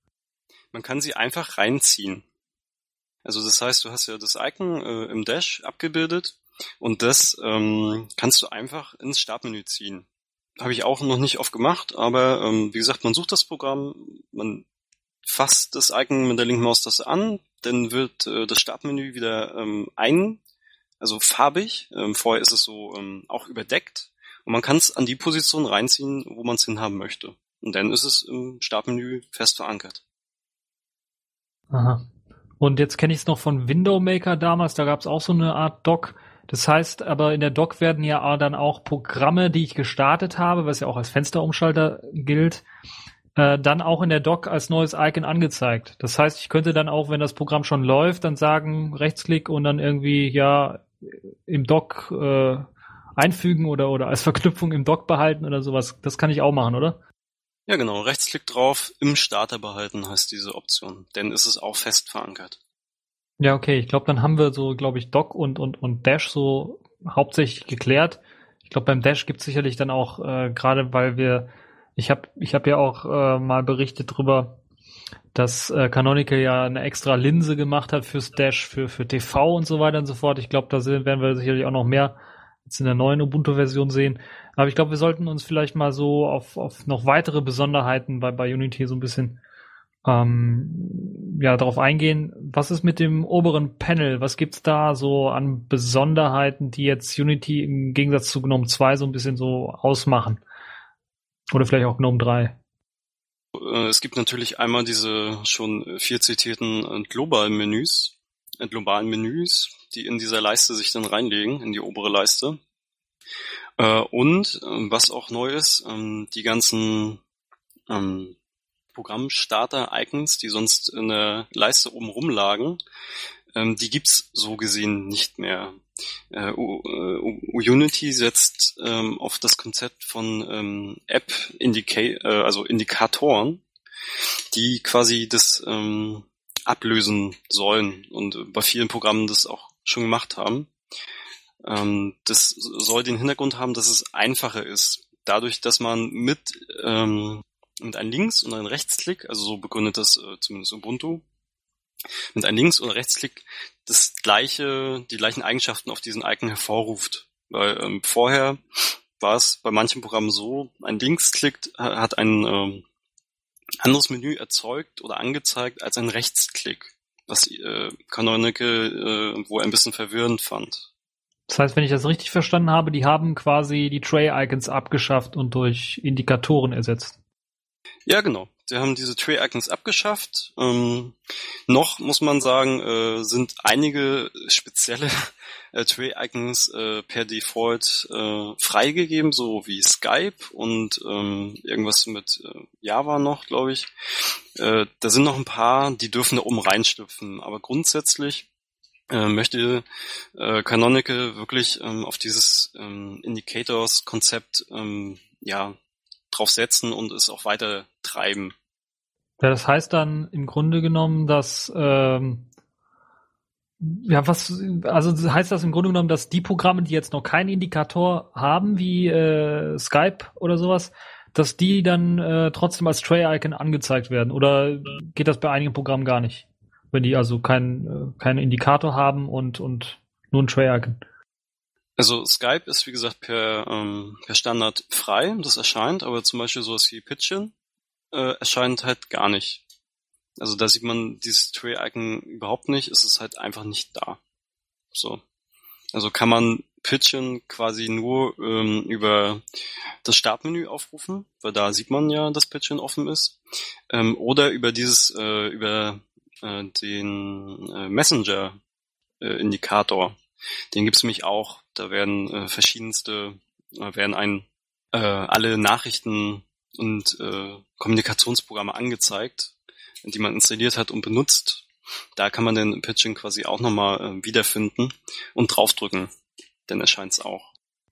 Man kann sie einfach reinziehen. Also das heißt, du hast ja das Icon äh, im Dash abgebildet und das ähm, kannst du einfach ins Startmenü ziehen. Habe ich auch noch nicht oft gemacht, aber ähm, wie gesagt, man sucht das Programm, man fasst das Icon mit der linken Maustaste an, dann wird äh, das Startmenü wieder ähm, ein, also farbig. Ähm, vorher ist es so ähm, auch überdeckt und man kann es an die Position reinziehen, wo man es hinhaben möchte. Und dann ist es im Startmenü fest verankert. Aha. Und jetzt kenne ich es noch von Window Maker damals, da gab es auch so eine Art Dock. Das heißt, aber in der Dock werden ja dann auch Programme, die ich gestartet habe, was ja auch als Fensterumschalter gilt, äh, dann auch in der Dock als neues Icon angezeigt. Das heißt, ich könnte dann auch, wenn das Programm schon läuft, dann sagen, Rechtsklick und dann irgendwie ja im Dock äh, einfügen oder oder als Verknüpfung im Dock behalten oder sowas. Das kann ich auch machen, oder? Ja genau, Rechtsklick drauf, im Starter behalten heißt diese Option. Dann ist es auch fest verankert. Ja, okay. Ich glaube, dann haben wir so, glaube ich, Dock und und und Dash so hauptsächlich geklärt. Ich glaube, beim Dash gibt es sicherlich dann auch, äh, gerade weil wir, ich habe ich hab ja auch äh, mal berichtet drüber, dass äh, Canonical ja eine extra Linse gemacht hat fürs Dash, für für T V und so weiter und so fort. Ich glaube, da sind, werden wir sicherlich auch noch mehr jetzt in der neuen Ubuntu-Version sehen. Aber ich glaube, wir sollten uns vielleicht mal so auf, auf noch weitere Besonderheiten bei, bei Unity so ein bisschen ähm, ja, darauf eingehen. Was ist mit dem oberen Panel? Was gibt's da so an Besonderheiten, die jetzt Unity im Gegensatz zu GNOME zwei so ein bisschen so ausmachen? Oder vielleicht auch GNOME drei? Es gibt natürlich einmal diese schon viel zitierten globalen Menüs, äh, globalen Menüs, die in dieser Leiste sich dann reinlegen, in die obere Leiste. Äh, und, äh, was auch neu ist, ähm, die ganzen ähm, Programmstarter-Icons, die sonst in der Leiste oben rumlagen, ähm, die gibt's so gesehen nicht mehr. Uh, uh, Unity setzt ähm, auf das Konzept von ähm, App Indica- äh, also Indikatoren, die quasi das ähm, ablösen sollen und bei vielen Programmen das auch schon gemacht haben. Ähm, das soll den Hintergrund haben, dass es einfacher ist. Dadurch, dass man mit ähm, mit einem Links- und einem Rechtsklick, also so begründet das äh, zumindest Ubuntu, mit einem Links- oder Rechtsklick das gleiche, die gleichen Eigenschaften auf diesen Icon hervorruft. Weil ähm, vorher war es bei manchen Programmen so, ein Linksklick hat ein ähm, anderes Menü erzeugt oder angezeigt als ein Rechtsklick, was äh, Canonical äh, wohl ein bisschen verwirrend fand. Das heißt, wenn ich das richtig verstanden habe, die haben quasi die Tray-Icons abgeschafft und durch Indikatoren ersetzt. Ja, genau. Sie haben diese Tray-Icons abgeschafft. Ähm, noch, muss man sagen, äh, sind einige spezielle äh, Tray-Icons äh, per Default äh, freigegeben, so wie Skype und ähm, irgendwas mit äh, Java noch, glaube ich. Äh, da sind noch ein paar, die dürfen da oben reinschlüpfen. Aber grundsätzlich äh, möchte äh, Canonical wirklich ähm, auf dieses ähm, Indicators-Konzept ähm, ja drauf setzen und es auch weiter treiben. Ja, das heißt dann im Grunde genommen, dass ähm, ja was also heißt das im Grunde genommen, dass die Programme, die jetzt noch keinen Indikator haben, wie äh, Skype oder sowas, dass die dann äh, trotzdem als Tray-Icon angezeigt werden? Oder geht das bei einigen Programmen gar nicht, wenn die also keinen äh, keinen Indikator haben und und nur ein Tray-Icon? Also Skype ist wie gesagt per, ähm, per Standard frei, das erscheint, aber zum Beispiel sowas wie Pidgin äh, erscheint halt gar nicht. Also da sieht man dieses Tray-Icon überhaupt nicht, es ist halt einfach nicht da. So. Also kann man Pidgin quasi nur ähm, über das Startmenü aufrufen, weil da sieht man ja, dass Pidgin offen ist, ähm, oder über dieses, äh, über äh, den äh, Messenger-Indikator. Den gibt's nämlich auch. Da werden äh, verschiedenste, äh, werden ein äh, alle Nachrichten und äh, Kommunikationsprogramme angezeigt, die man installiert hat und benutzt. Da kann man den Pidgin quasi auch nochmal äh, wiederfinden und draufdrücken. Dann erscheint's auch.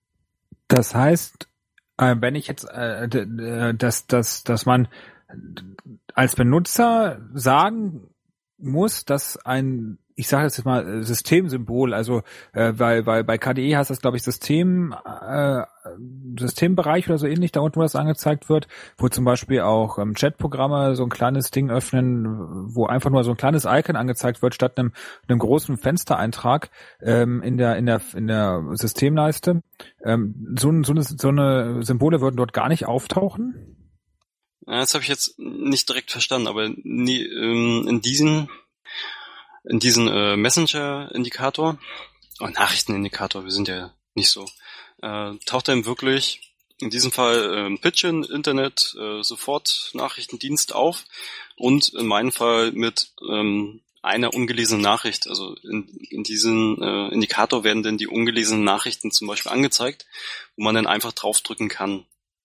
Das heißt, äh, wenn ich jetzt, äh, d- dass, dass, dass man als Benutzer sagen muss, dass ein, ich sage jetzt mal Systemsymbol, also äh, weil weil bei K D E heißt das, glaube ich, System äh, Systembereich oder so ähnlich, da unten, wo das angezeigt wird, wo zum Beispiel auch ähm, Chatprogramme so ein kleines Ding öffnen, wo einfach nur so ein kleines Icon angezeigt wird statt einem einem großen Fenstereintrag ähm, in der in der in der Systemleiste. Ähm, so, so eine so eine Symbole würden dort gar nicht auftauchen. Ja, das habe ich jetzt nicht direkt verstanden, aber nie, ähm, in diesen in diesen äh, Messenger-Indikator, oh, Nachrichtenindikator, wir sind ja nicht so, äh, taucht dann wirklich in diesem Fall äh, Pidgin, Internet, äh, sofort Nachrichtendienst auf und in meinem Fall mit ähm, einer ungelesenen Nachricht. Also in, in diesen äh, Indikator werden dann die ungelesenen Nachrichten zum Beispiel angezeigt, wo man dann einfach draufdrücken kann.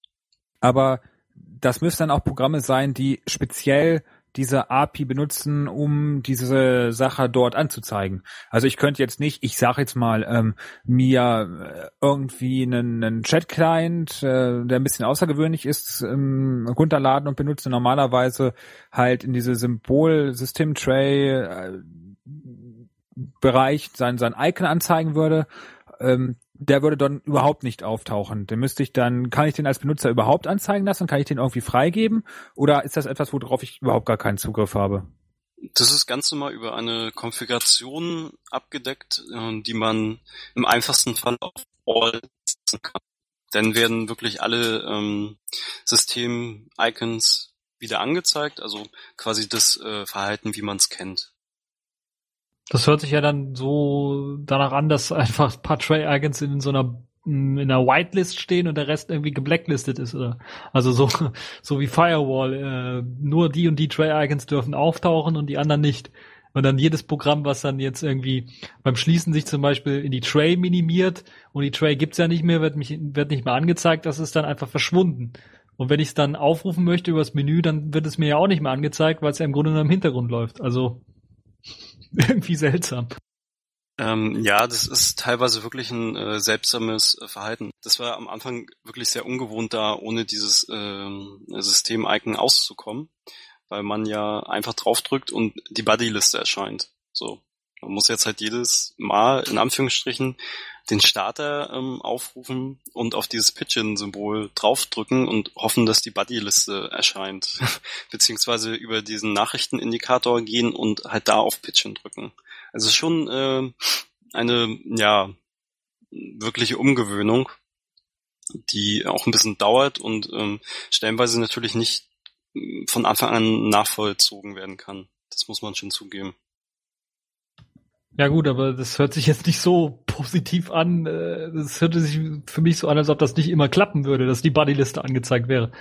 Aber das müssen dann auch Programme sein, die speziell diese A P I benutzen, um diese Sache dort anzuzeigen. Also ich könnte jetzt nicht, ich sage jetzt mal, ähm, mir äh, irgendwie einen, einen Chat-Client, äh, der ein bisschen außergewöhnlich ist, ähm, runterladen und benutze normalerweise halt in diese Symbol-System-Tray-Bereich sein, sein Icon anzeigen würde. Ähm, der würde dann überhaupt nicht auftauchen. Den müsste ich dann, kann ich den als Benutzer überhaupt anzeigen lassen? Kann ich den irgendwie freigeben? Oder ist das etwas, worauf ich überhaupt gar keinen Zugriff habe? Das ist ganz normal über eine Konfiguration abgedeckt, die man im einfachsten Fall auf All kann. Dann werden wirklich alle ähm, System-Icons wieder angezeigt, also quasi das äh, Verhalten, wie man es kennt. Das hört sich ja dann so danach an, dass einfach ein paar Tray-Icons in so einer in einer Whitelist stehen und der Rest irgendwie geblacklistet ist, oder? Also so so wie Firewall, äh, nur die und die Tray-Icons dürfen auftauchen und die anderen nicht. Und dann jedes Programm, was dann jetzt irgendwie beim Schließen sich zum Beispiel in die Tray minimiert und die Tray gibt's ja nicht mehr, wird mich wird nicht mehr angezeigt, das ist dann einfach verschwunden. Und wenn ich es dann aufrufen möchte übers Menü, dann wird es mir ja auch nicht mehr angezeigt, weil es ja im Grunde nur im Hintergrund läuft. Also irgendwie seltsam. Ähm, ja, das ist teilweise wirklich ein äh, seltsames äh, Verhalten. Das war am Anfang wirklich sehr ungewohnt, da ohne dieses ähm, System-Icon auszukommen, weil man ja einfach draufdrückt und die Buddy-Liste erscheint. So, man muss jetzt halt jedes Mal in Anführungsstrichen den Starter ähm, aufrufen und auf dieses Pigeon-Symbol draufdrücken und hoffen, dass die Buddy-Liste erscheint, beziehungsweise über diesen Nachrichtenindikator gehen und halt da auf Pigeon drücken. Also schon äh, eine, ja, wirkliche Umgewöhnung, die auch ein bisschen dauert und ähm, stellenweise natürlich nicht von Anfang an nachvollzogen werden kann. Das muss man schon zugeben. Ja gut, aber das hört sich jetzt nicht so positiv an. Das hörte sich für mich so an, als ob das nicht immer klappen würde, dass die Buddy-Liste angezeigt wäre.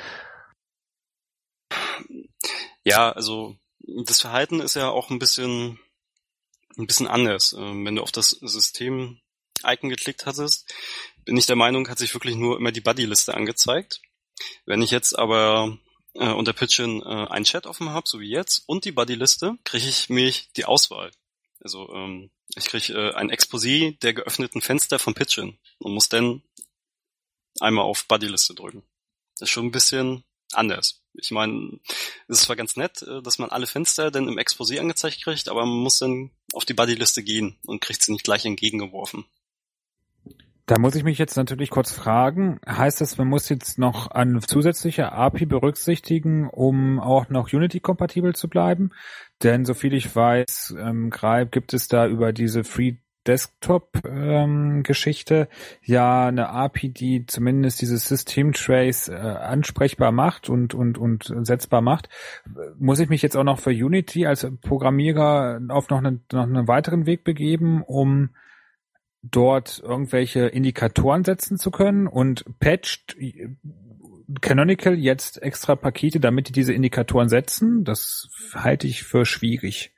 Ja, also das Verhalten ist ja auch ein bisschen ein bisschen anders. Wenn du auf das System-Icon geklickt hattest, bin ich der Meinung, hat sich wirklich nur immer die Buddy-Liste angezeigt. Wenn ich jetzt aber äh, unter Pigeon äh, einen Chat offen habe, so wie jetzt, und die Buddy-Liste, kriege ich mich die Auswahl. Also ähm, ich kriege äh, ein Exposé der geöffneten Fenster von Pigeon und muss dann einmal auf Buddy-Liste drücken. Das ist schon ein bisschen anders. Ich meine, es ist zwar ganz nett, dass man alle Fenster dann im Exposé angezeigt kriegt, aber man muss dann auf die Buddy-Liste gehen und kriegt sie nicht gleich entgegengeworfen. Da muss ich mich jetzt natürlich kurz fragen, heißt das, man muss jetzt noch eine zusätzliche A P I berücksichtigen, um auch noch Unity-kompatibel zu bleiben? Denn soviel ich weiß, ähm, gibt es da über diese Free Desktop-Geschichte ähm, ja eine A P I, die zumindest dieses System-Trace äh, ansprechbar macht und und und setzbar macht. Muss ich mich jetzt auch noch für Unity als Programmierer auf noch, eine, noch einen weiteren Weg begeben, um dort irgendwelche Indikatoren setzen zu können, und patcht Canonical jetzt extra Pakete, damit die diese Indikatoren setzen? Das halte ich für schwierig.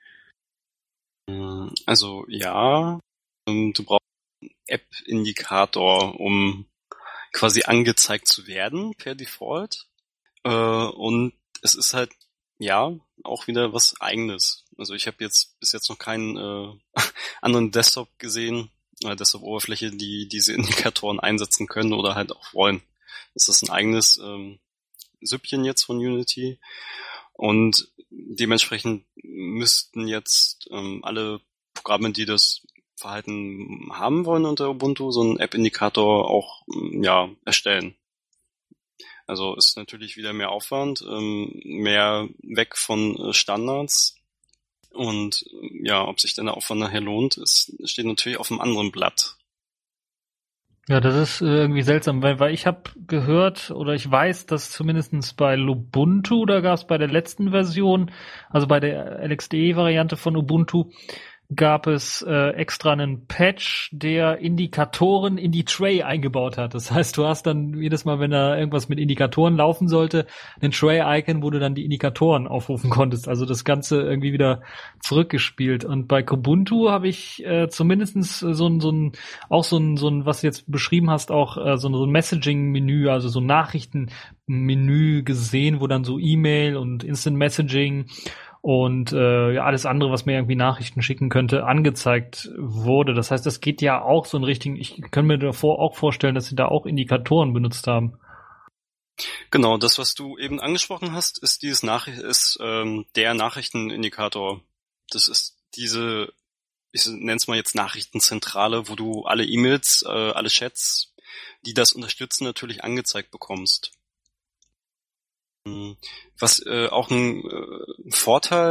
Also ja, du brauchst einen App-Indikator, um quasi angezeigt zu werden per Default. Und es ist halt, ja, auch wieder was Eigenes. Also ich habe jetzt bis jetzt noch keinen äh, anderen Desktop gesehen, äh, Desktop-Oberfläche, die diese Indikatoren einsetzen können oder halt auch wollen. Das ist ein eigenes ähm, Süppchen jetzt von Unity. Und dementsprechend müssten jetzt ähm, alle Programme, die das Verhalten haben wollen unter Ubuntu, so einen App-Indikator auch ja erstellen. Also ist natürlich wieder mehr Aufwand, ähm, mehr weg von äh, Standards. Und ja, ob sich dann der Aufwand nachher lohnt, ist, steht natürlich auf einem anderen Blatt. Ja, das ist irgendwie seltsam, weil, weil ich habe gehört oder ich weiß, dass zumindest bei Lubuntu, da gab es bei der letzten Version, also bei der L X D E-Variante von Ubuntu, gab es äh, extra einen Patch, der Indikatoren in die Tray eingebaut hat. Das heißt, du hast dann jedes Mal, wenn da irgendwas mit Indikatoren laufen sollte, ein Tray-Icon, wo du dann die Indikatoren aufrufen konntest. Also das Ganze irgendwie wieder zurückgespielt. Und bei Kubuntu habe ich äh, zumindestens so ein, so ein, auch so ein, so ein, was du jetzt beschrieben hast, auch äh, so ein, so ein Messaging-Menü, also so ein Nachrichtenmenü gesehen, wo dann so E-Mail und Instant Messaging und äh, ja, alles andere, was mir irgendwie Nachrichten schicken könnte, angezeigt wurde. Das heißt, das geht ja auch so in Richtung, ich kann mir davor auch vorstellen, dass sie da auch Indikatoren benutzt haben. Genau, das, was du eben angesprochen hast, ist dieses Nachricht ist ähm, der Nachrichtenindikator. Das ist diese, ich nenne es mal jetzt Nachrichtenzentrale, wo du alle E-Mails, äh, alle Chats, die das unterstützen, natürlich angezeigt bekommst. Was äh, auch ein äh, Vorteil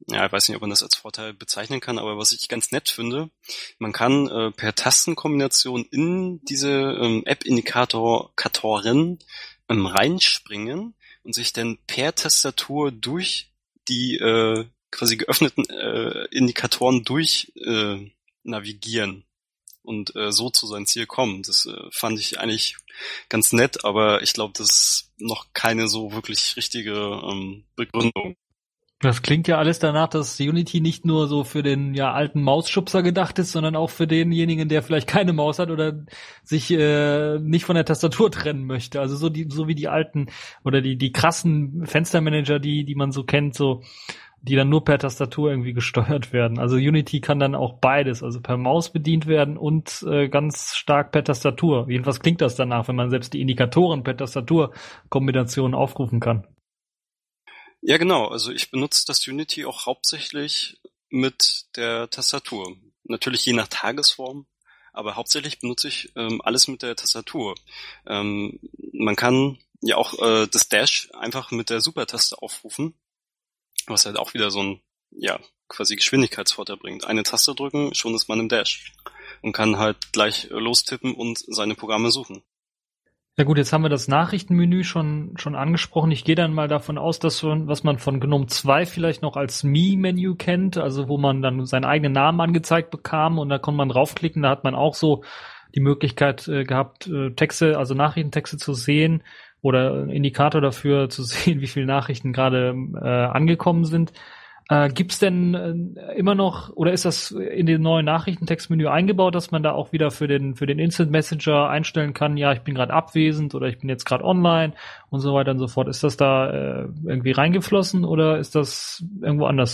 ja, ich weiß nicht, ob man das als Vorteil bezeichnen kann, aber was ich ganz nett finde, man kann äh, per Tastenkombination in diese ähm, App-Indikatoren ähm, reinspringen und sich dann per Tastatur durch die äh, quasi geöffneten äh, Indikatoren durch äh, navigieren und äh, so zu seinem Ziel kommen. Das äh, fand ich eigentlich ganz nett, aber ich glaube, das ist noch keine so wirklich richtige ähm, Begründung. Das klingt ja alles danach, dass Unity nicht nur so für den ja alten Mausschubser gedacht ist, sondern auch für denjenigen, der vielleicht keine Maus hat oder sich äh, nicht von der Tastatur trennen möchte. Also so die so wie die alten oder die die krassen Fenstermanager, die die man so kennt, so die dann nur per Tastatur irgendwie gesteuert werden. Also Unity kann dann auch beides, also per Maus bedient werden und äh, ganz stark per Tastatur. Jedenfalls klingt das danach, wenn man selbst die Indikatoren per Tastaturkombination aufrufen kann. Ja, genau. Also ich benutze das Unity auch hauptsächlich mit der Tastatur. Natürlich je nach Tagesform, aber hauptsächlich benutze ich ähm, alles mit der Tastatur. Ähm, man kann ja auch äh, das Dash einfach mit der Supertaste aufrufen, was halt auch wieder so ein, ja, quasi Geschwindigkeitsvorteil bringt. Eine Taste drücken, schon ist man im Dash und kann halt gleich äh, lostippen und seine Programme suchen. Ja gut, jetzt haben wir das Nachrichtenmenü schon schon angesprochen. Ich gehe dann mal davon aus, dass schon, was man von GNOME zwei vielleicht noch als Me-Menü kennt, also wo man dann seinen eigenen Namen angezeigt bekam und da konnte man draufklicken, da hat man auch so die Möglichkeit äh, gehabt, äh, Texte, also Nachrichtentexte zu sehen oder einen Indikator dafür zu sehen, wie viele Nachrichten gerade äh, angekommen sind. Äh, gibt's denn äh, immer noch, oder ist das in den neuen Nachrichtentextmenü eingebaut, dass man da auch wieder für den für den Instant Messenger einstellen kann, ja, ich bin gerade abwesend oder ich bin jetzt gerade online und so weiter und so fort. Ist das da äh, irgendwie reingeflossen oder ist das irgendwo anders?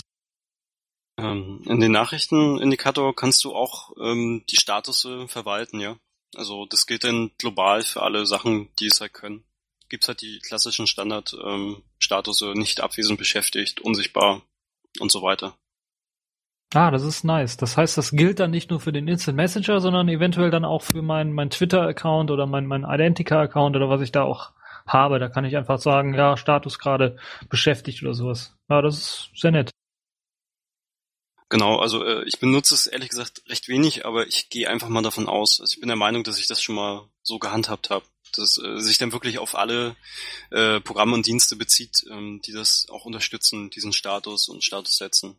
Ähm, in den Nachrichtenindikator kannst du auch ähm, die Statusse verwalten, ja. Also das gilt dann global für alle Sachen, die es halt können. Gibt's halt die klassischen Standard-Statusse, ähm, nicht abwesend, beschäftigt, unsichtbar und so weiter. Ah, das ist nice. Das heißt, das gilt dann nicht nur für den Instant Messenger, sondern eventuell dann auch für meinen mein Twitter-Account oder mein mein Identica-Account oder was ich da auch habe. Da kann ich einfach sagen, ja, Status gerade beschäftigt oder sowas. Ja, das ist sehr nett. Genau, also äh, ich benutze es ehrlich gesagt recht wenig, aber ich gehe einfach mal davon aus. Also ich bin der Meinung, dass ich das schon mal so gehandhabt habe, dass äh, sich dann wirklich auf alle äh, Programme und Dienste bezieht, ähm, die das auch unterstützen, diesen Status und Status setzen.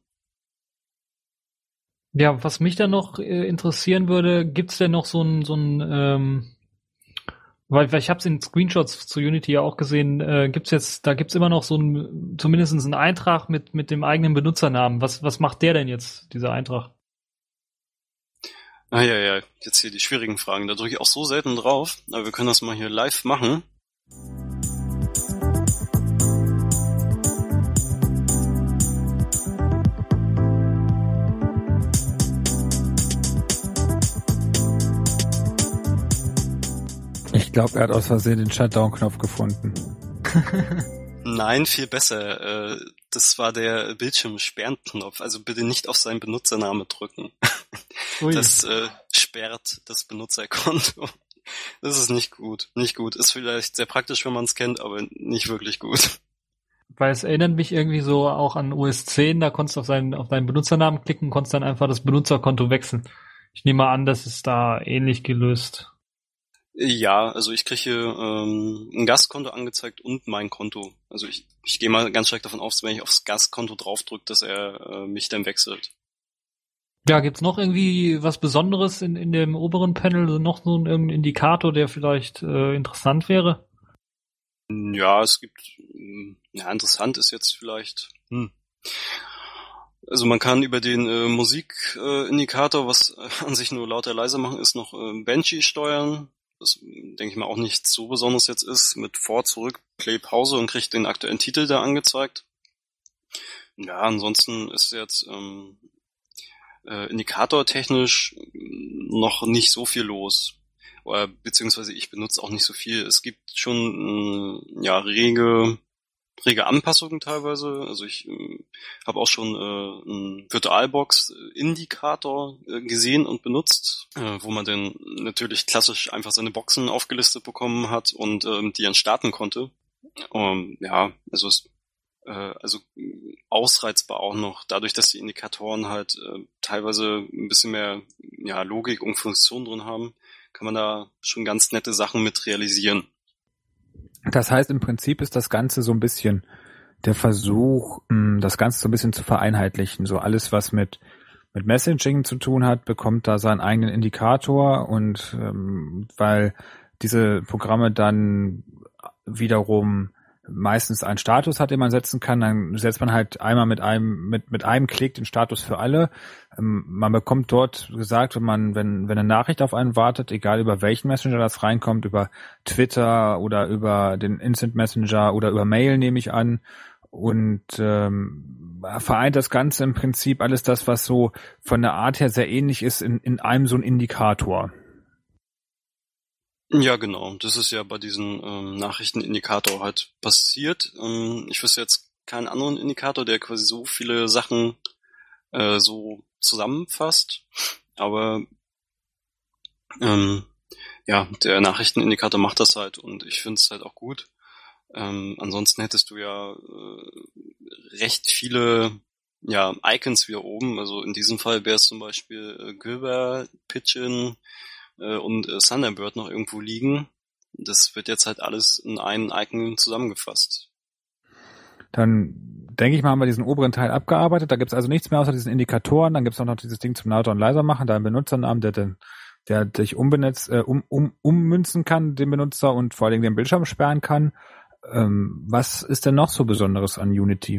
Ja, was mich dann noch äh, interessieren würde, gibt's denn noch so ein so ein ähm, weil, weil ich habe es in Screenshots zu Unity ja auch gesehen, äh, gibt's jetzt, da gibt's immer noch so ein zumindest einen Eintrag mit mit dem eigenen Benutzernamen. Was was macht der denn jetzt, dieser Eintrag? Ah ja, ja, jetzt hier die schwierigen Fragen. Da drücke ich auch so selten drauf, aber wir können das mal hier live machen. Ich glaube, er hat aus Versehen den Shutdown-Knopf gefunden. Nein, viel besser. Das war der Bildschirmsperren-Knopf. Also bitte nicht auf seinen Benutzernamen drücken. Ui. Das äh, sperrt das Benutzerkonto. Das ist nicht gut. Nicht gut. Ist vielleicht sehr praktisch, wenn man es kennt, aber nicht wirklich gut. Weil es erinnert mich irgendwie so auch an O S zehn, da konntest du auf, seinen, auf deinen Benutzernamen klicken und konntest dann einfach das Benutzerkonto wechseln. Ich nehme mal an, das ist da ähnlich gelöst. Ja, also ich kriege ähm, ein Gastkonto angezeigt und mein Konto. Also ich, ich gehe mal ganz stark davon aus, wenn ich aufs Gastkonto draufdrücke, dass er äh, mich dann wechselt. Ja, gibt's noch irgendwie was Besonderes in, in dem oberen Panel, so noch so ein Indikator, der vielleicht äh, interessant wäre? Ja, es gibt, ja, interessant ist jetzt vielleicht, hm. Also man kann über den äh, Musikindikator, äh, was äh, an sich nur lauter leiser machen ist, noch äh, Banshee steuern. Das denke ich mal auch nichts so Besonderes jetzt ist, mit vor, zurück, Play, Pause und kriegt den aktuellen Titel da angezeigt. Ja, ansonsten ist jetzt ähm, äh, indikatortechnisch noch nicht so viel los. Oder beziehungsweise ich benutze auch nicht so viel. Es gibt schon äh, ja rege rege Anpassungen teilweise. Also ich äh, habe auch schon äh, einen VirtualBox-Indikator äh, gesehen und benutzt, äh, wo man dann natürlich klassisch einfach seine Boxen aufgelistet bekommen hat und ähm, die dann starten konnte. Ähm, ja, also es äh, also ausreizbar auch noch, dadurch, dass die Indikatoren halt äh, teilweise ein bisschen mehr ja, Logik und Funktion drin haben, kann man da schon ganz nette Sachen mit realisieren. Das heißt, im Prinzip ist das Ganze so ein bisschen der Versuch, das Ganze so ein bisschen zu vereinheitlichen. So alles, was mit mit Messaging zu tun hat, bekommt da seinen eigenen Indikator, und ähm, weil diese Programme dann wiederum meistens einen Status hat, den man setzen kann, dann setzt man halt einmal mit einem mit mit einem Klick den Status für alle. Ähm, man bekommt dort gesagt, wenn man wenn wenn eine Nachricht auf einen wartet, egal über welchen Messenger das reinkommt, über Twitter oder über den Instant Messenger oder über Mail, nehme ich an, und ähm, vereint das Ganze im Prinzip alles das, was so von der Art her sehr ähnlich ist, in in einem so ein Indikator. Ja, genau. Das ist ja bei diesen ähm, Nachrichtenindikator halt passiert. Ähm, ich wüsste jetzt keinen anderen Indikator, der quasi so viele Sachen äh, so zusammenfasst. Aber ähm, ja, der Nachrichtenindikator macht das halt, und ich finde es halt auch gut. Ähm, ansonsten hättest du ja äh, recht viele ja Icons wieder oben. Also in diesem Fall wäre es zum Beispiel äh, Gilbert, Pigeon und äh, Thunderbird noch irgendwo liegen. Das wird jetzt halt alles in einen Icon zusammengefasst. Dann denke ich mal, haben wir diesen oberen Teil abgearbeitet. Da gibt's also nichts mehr außer diesen Indikatoren. Dann gibt's auch noch dieses Ding zum lauter und leiser machen, da einen Benutzernamen, der den, der dich umbenetzt, äh, um, um, ummünzen kann, den Benutzer, und vor allem den Bildschirm sperren kann. Ähm, was ist denn noch so Besonderes an Unity?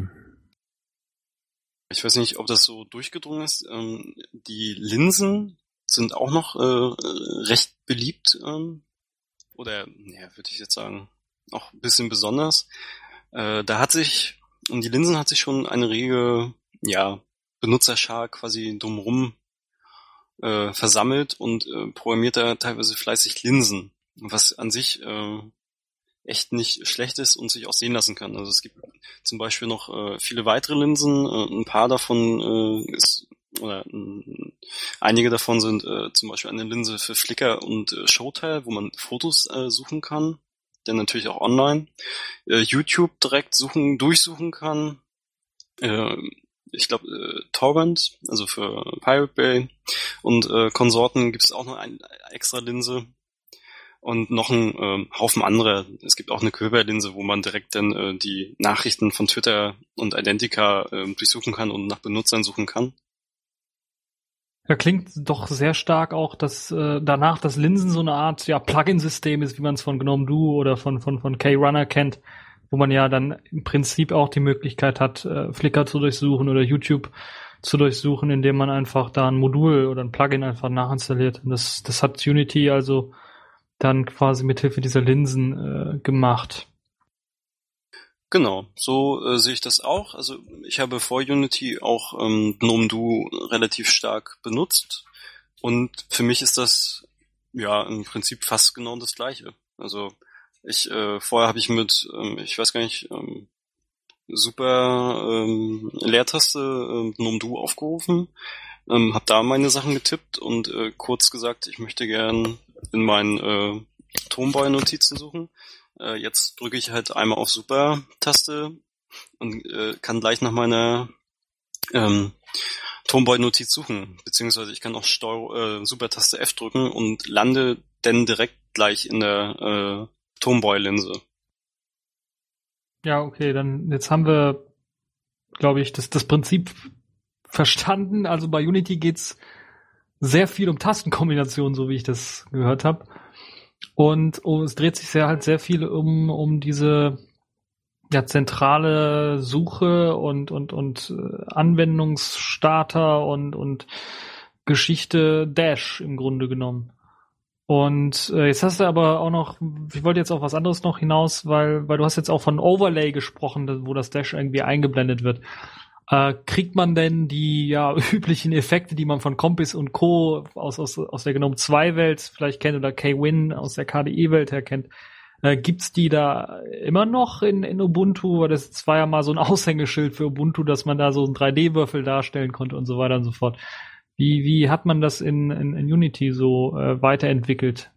Ich weiß nicht, ob das so durchgedrungen ist. Ähm, die Linsen sind auch noch äh, recht beliebt, ähm, oder ja, würde ich jetzt sagen, auch ein bisschen besonders. Äh, da hat sich, um die Linsen hat sich schon eine rege, ja, Benutzerschar quasi drumherum äh, versammelt und äh, programmiert da teilweise fleißig Linsen, was an sich äh, echt nicht schlecht ist und sich auch sehen lassen kann. Also es gibt zum Beispiel noch äh, viele weitere Linsen, äh, ein paar davon äh, ist oder äh, einige davon sind äh, zum Beispiel eine Linse für Flickr und äh, Showtime, wo man Fotos äh, suchen kann, dann natürlich auch online. Äh, YouTube direkt suchen, durchsuchen kann. Äh, ich glaube äh, Torrent, also für Pirate Bay und äh, Konsorten gibt es auch noch eine extra Linse. Und noch ein äh, Haufen anderer. Es gibt auch eine Köber-Linse, wo man direkt dann äh, die Nachrichten von Twitter und Identica äh, durchsuchen kann und nach Benutzern suchen kann. Ja, klingt doch sehr stark auch, dass äh, danach das Linsen so eine Art ja Plugin-System ist, wie man es von GNOME Duo oder von von von K-Runner kennt, wo man ja dann im Prinzip auch die Möglichkeit hat, äh, Flickr zu durchsuchen oder YouTube zu durchsuchen, indem man einfach da ein Modul oder ein Plugin einfach nachinstalliert. Und das das hat Unity also dann quasi mithilfe dieser Linsen äh, gemacht. Genau, so äh, sehe ich das auch. Also ich habe vor Unity auch ähm, GNOME Duo relativ stark benutzt, und für mich ist das ja im Prinzip fast genau das Gleiche. Also ich äh, vorher habe ich mit, ähm, ich weiß gar nicht, ähm, super ähm, Leertaste äh, GNOME Duo aufgerufen, ähm, habe da meine Sachen getippt und äh, kurz gesagt, ich möchte gern in meinen äh, Tomboy-Notizen suchen. Äh, jetzt drücke ich halt einmal auf Super-Taste und äh, kann gleich nach meiner ähm, Tomboy-Notiz suchen, beziehungsweise ich kann auch Steuer, äh, Super-Taste F drücken und lande dann direkt gleich in der äh, Tomboy-Linse. Ja, okay, dann jetzt haben wir, glaube ich, das, das Prinzip verstanden. Also bei Unity geht's sehr viel um Tastenkombinationen, so wie ich das gehört habe. Und oh, es dreht sich sehr halt sehr viel um um diese ja zentrale Suche und und und äh, Anwendungsstarter und und Geschichte Dash im Grunde genommen. Und äh, jetzt hast du aber auch noch, ich wollte jetzt auf was anderes noch hinaus, weil weil du hast jetzt auch von Overlay gesprochen, wo das Dash irgendwie eingeblendet wird. Äh, kriegt man denn die ja üblichen Effekte, die man von Compiz und Co. aus aus aus der GNOME zwei Welt vielleicht kennt oder Kwin aus der K D E Welt her kennt, äh, gibt's die da immer noch in in Ubuntu? Weil das war ja mal so ein Aushängeschild für Ubuntu, dass man da so einen drei D Würfel darstellen konnte und so weiter und so fort. Wie wie hat man das in in, in Unity so äh, weiterentwickelt?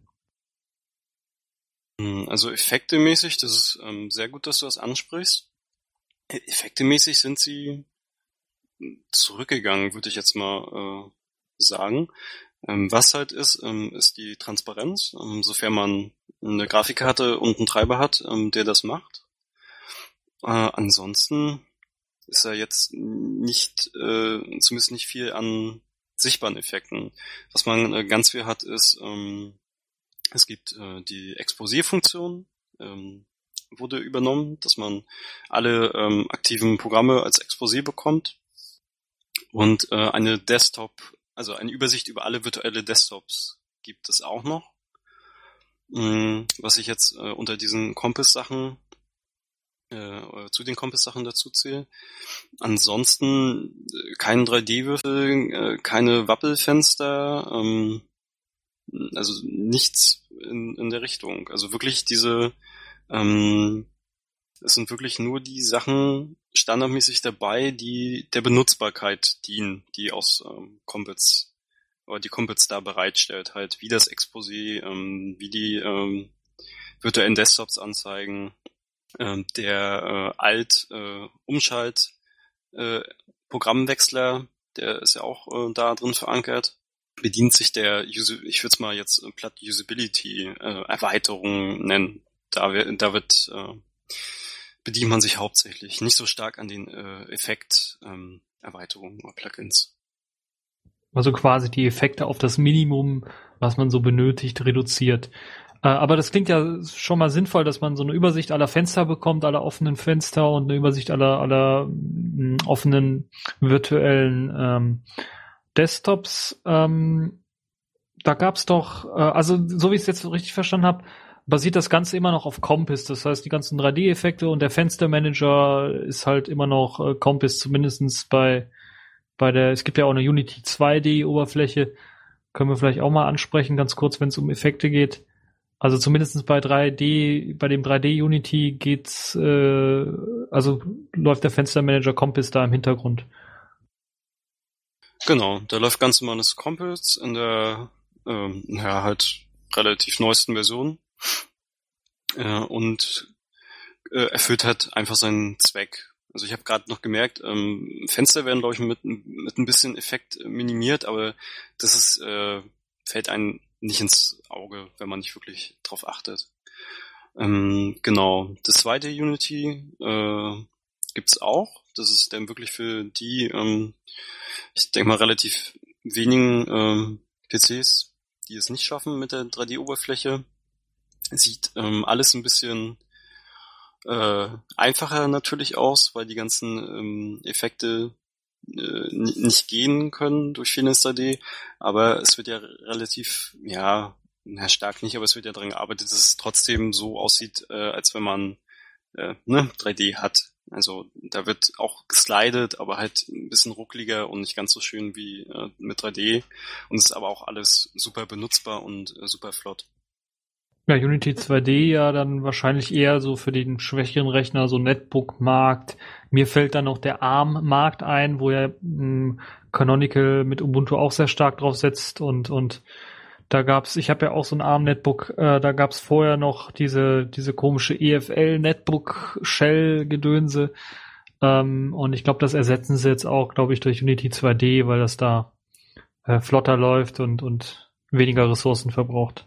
Also effektemäßig, das ist ähm, sehr gut, dass du das ansprichst. Effektemäßig sind sie zurückgegangen, würde ich jetzt mal äh, sagen. Ähm, was halt ist, ähm, ist die Transparenz, ähm, sofern man eine Grafikkarte und einen Treiber hat, ähm, der das macht. Äh, ansonsten ist da jetzt nicht, äh, zumindest nicht viel an sichtbaren Effekten. Was man äh, ganz viel hat, ist, ähm, es gibt äh, die Exposé-Funktion, ähm, wurde übernommen, dass man alle ähm, aktiven Programme als Exposé bekommt und äh, eine Desktop, also eine Übersicht über alle virtuelle Desktops gibt es auch noch. Ähm, was ich jetzt äh, unter diesen Compass-Sachen äh, zu den Compass-Sachen dazu zähle. Ansonsten äh, kein drei D-Würfel, äh, keine Wappelfenster, ähm, also nichts in, in der Richtung. Also wirklich diese, ähm, es sind wirklich nur die Sachen standardmäßig dabei, die der Benutzbarkeit dienen, die aus ähm, Compass oder die Compass da bereitstellt, halt wie das Exposé, ähm, wie die ähm, virtuellen Desktops anzeigen, ähm, der äh, Alt äh, Umschalt äh, Programmwechsler, der ist ja auch äh, da drin verankert, bedient sich der, User, ich würde es mal jetzt äh, platt Usability-Erweiterung äh, nennen. Da, da wird äh, bedient man sich hauptsächlich, nicht so stark an den äh, Effekt-Erweiterungen ähm, oder Plugins. Also quasi die Effekte auf das Minimum, was man so benötigt, reduziert. Äh, aber das klingt ja schon mal sinnvoll, dass man so eine Übersicht aller Fenster bekommt, aller offenen Fenster und eine Übersicht aller, aller mh, offenen virtuellen ähm, Desktops. Ähm, da gab's doch, äh, also so wie ich es jetzt richtig verstanden habe, basiert das Ganze immer noch auf Compass. Das heißt, die ganzen drei D-Effekte und der Fenstermanager ist halt immer noch äh, Compass, zumindestens bei bei der, es gibt ja auch eine Unity zwei D-Oberfläche, können wir vielleicht auch mal ansprechen, ganz kurz, wenn es um Effekte geht. Also zumindest bei drei D, bei dem drei D Unity geht's, äh, also läuft der Fenstermanager Compass da im Hintergrund. Genau, da läuft ganz normales Compass in der, ähm, ja, halt relativ neuesten Version äh, und äh, erfüllt halt einfach seinen Zweck. Also ich habe gerade noch gemerkt, ähm, Fenster werden, glaube ich, mit, mit ein bisschen Effekt minimiert, aber das ist, äh, fällt einem nicht ins Auge, wenn man nicht wirklich drauf achtet. Ähm, genau, das zweite Unity äh, gibt's auch. Das ist dann wirklich für die, ähm, ich denke mal, relativ wenigen ähm, P Cs, die es nicht schaffen mit der drei D-Oberfläche. Sieht ähm, alles ein bisschen äh, einfacher natürlich aus, weil die ganzen ähm, Effekte äh, n- nicht gehen können durch Finis drei D, aber es wird ja relativ, ja, na, stark nicht, aber es wird ja daran gearbeitet, dass es trotzdem so aussieht, äh, als wenn man äh, ne, drei D hat. Also da wird auch geslidet, aber halt ein bisschen ruckliger und nicht ganz so schön wie äh, mit drei D, und es ist aber auch alles super benutzbar und äh, super flott. Ja, Unity zwei D ja dann wahrscheinlich eher so für den schwächeren Rechner, so Netbook-Markt. Mir fällt dann noch der ARM-Markt ein, wo ja mh, Canonical mit Ubuntu auch sehr stark drauf setzt und und da gab's, ich habe ja auch so ein ARM-Netbook, äh, da gab's vorher noch diese diese komische E F L-Netbook-Shell-Gedönse ähm, und ich glaube, das ersetzen sie jetzt auch, glaube ich, durch Unity zwei D, weil das da äh, flotter läuft und und weniger Ressourcen verbraucht.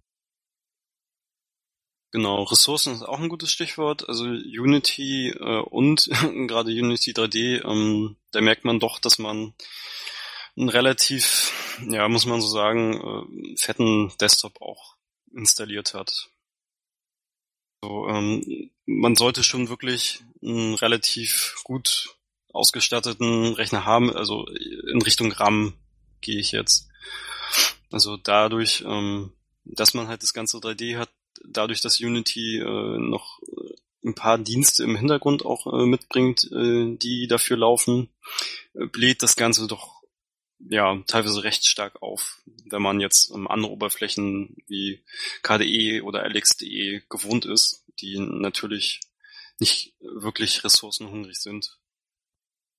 Genau, Ressourcen ist auch ein gutes Stichwort. Also Unity äh, und gerade Unity drei D, ähm, da merkt man doch, dass man einen relativ, ja, muss man so sagen, äh, fetten Desktop auch installiert hat. So, ähm, man sollte schon wirklich einen relativ gut ausgestatteten Rechner haben. Also in Richtung RAM gehe ich jetzt. Also dadurch, ähm, dass man halt das ganze drei D hat, dadurch, dass Unity äh, noch ein paar Dienste im Hintergrund auch äh, mitbringt, äh, die dafür laufen, äh, bläht das Ganze doch ja teilweise recht stark auf, wenn man jetzt ähm, andere Oberflächen wie K D E oder L X D E gewohnt ist, die natürlich nicht wirklich ressourcenhungrig sind.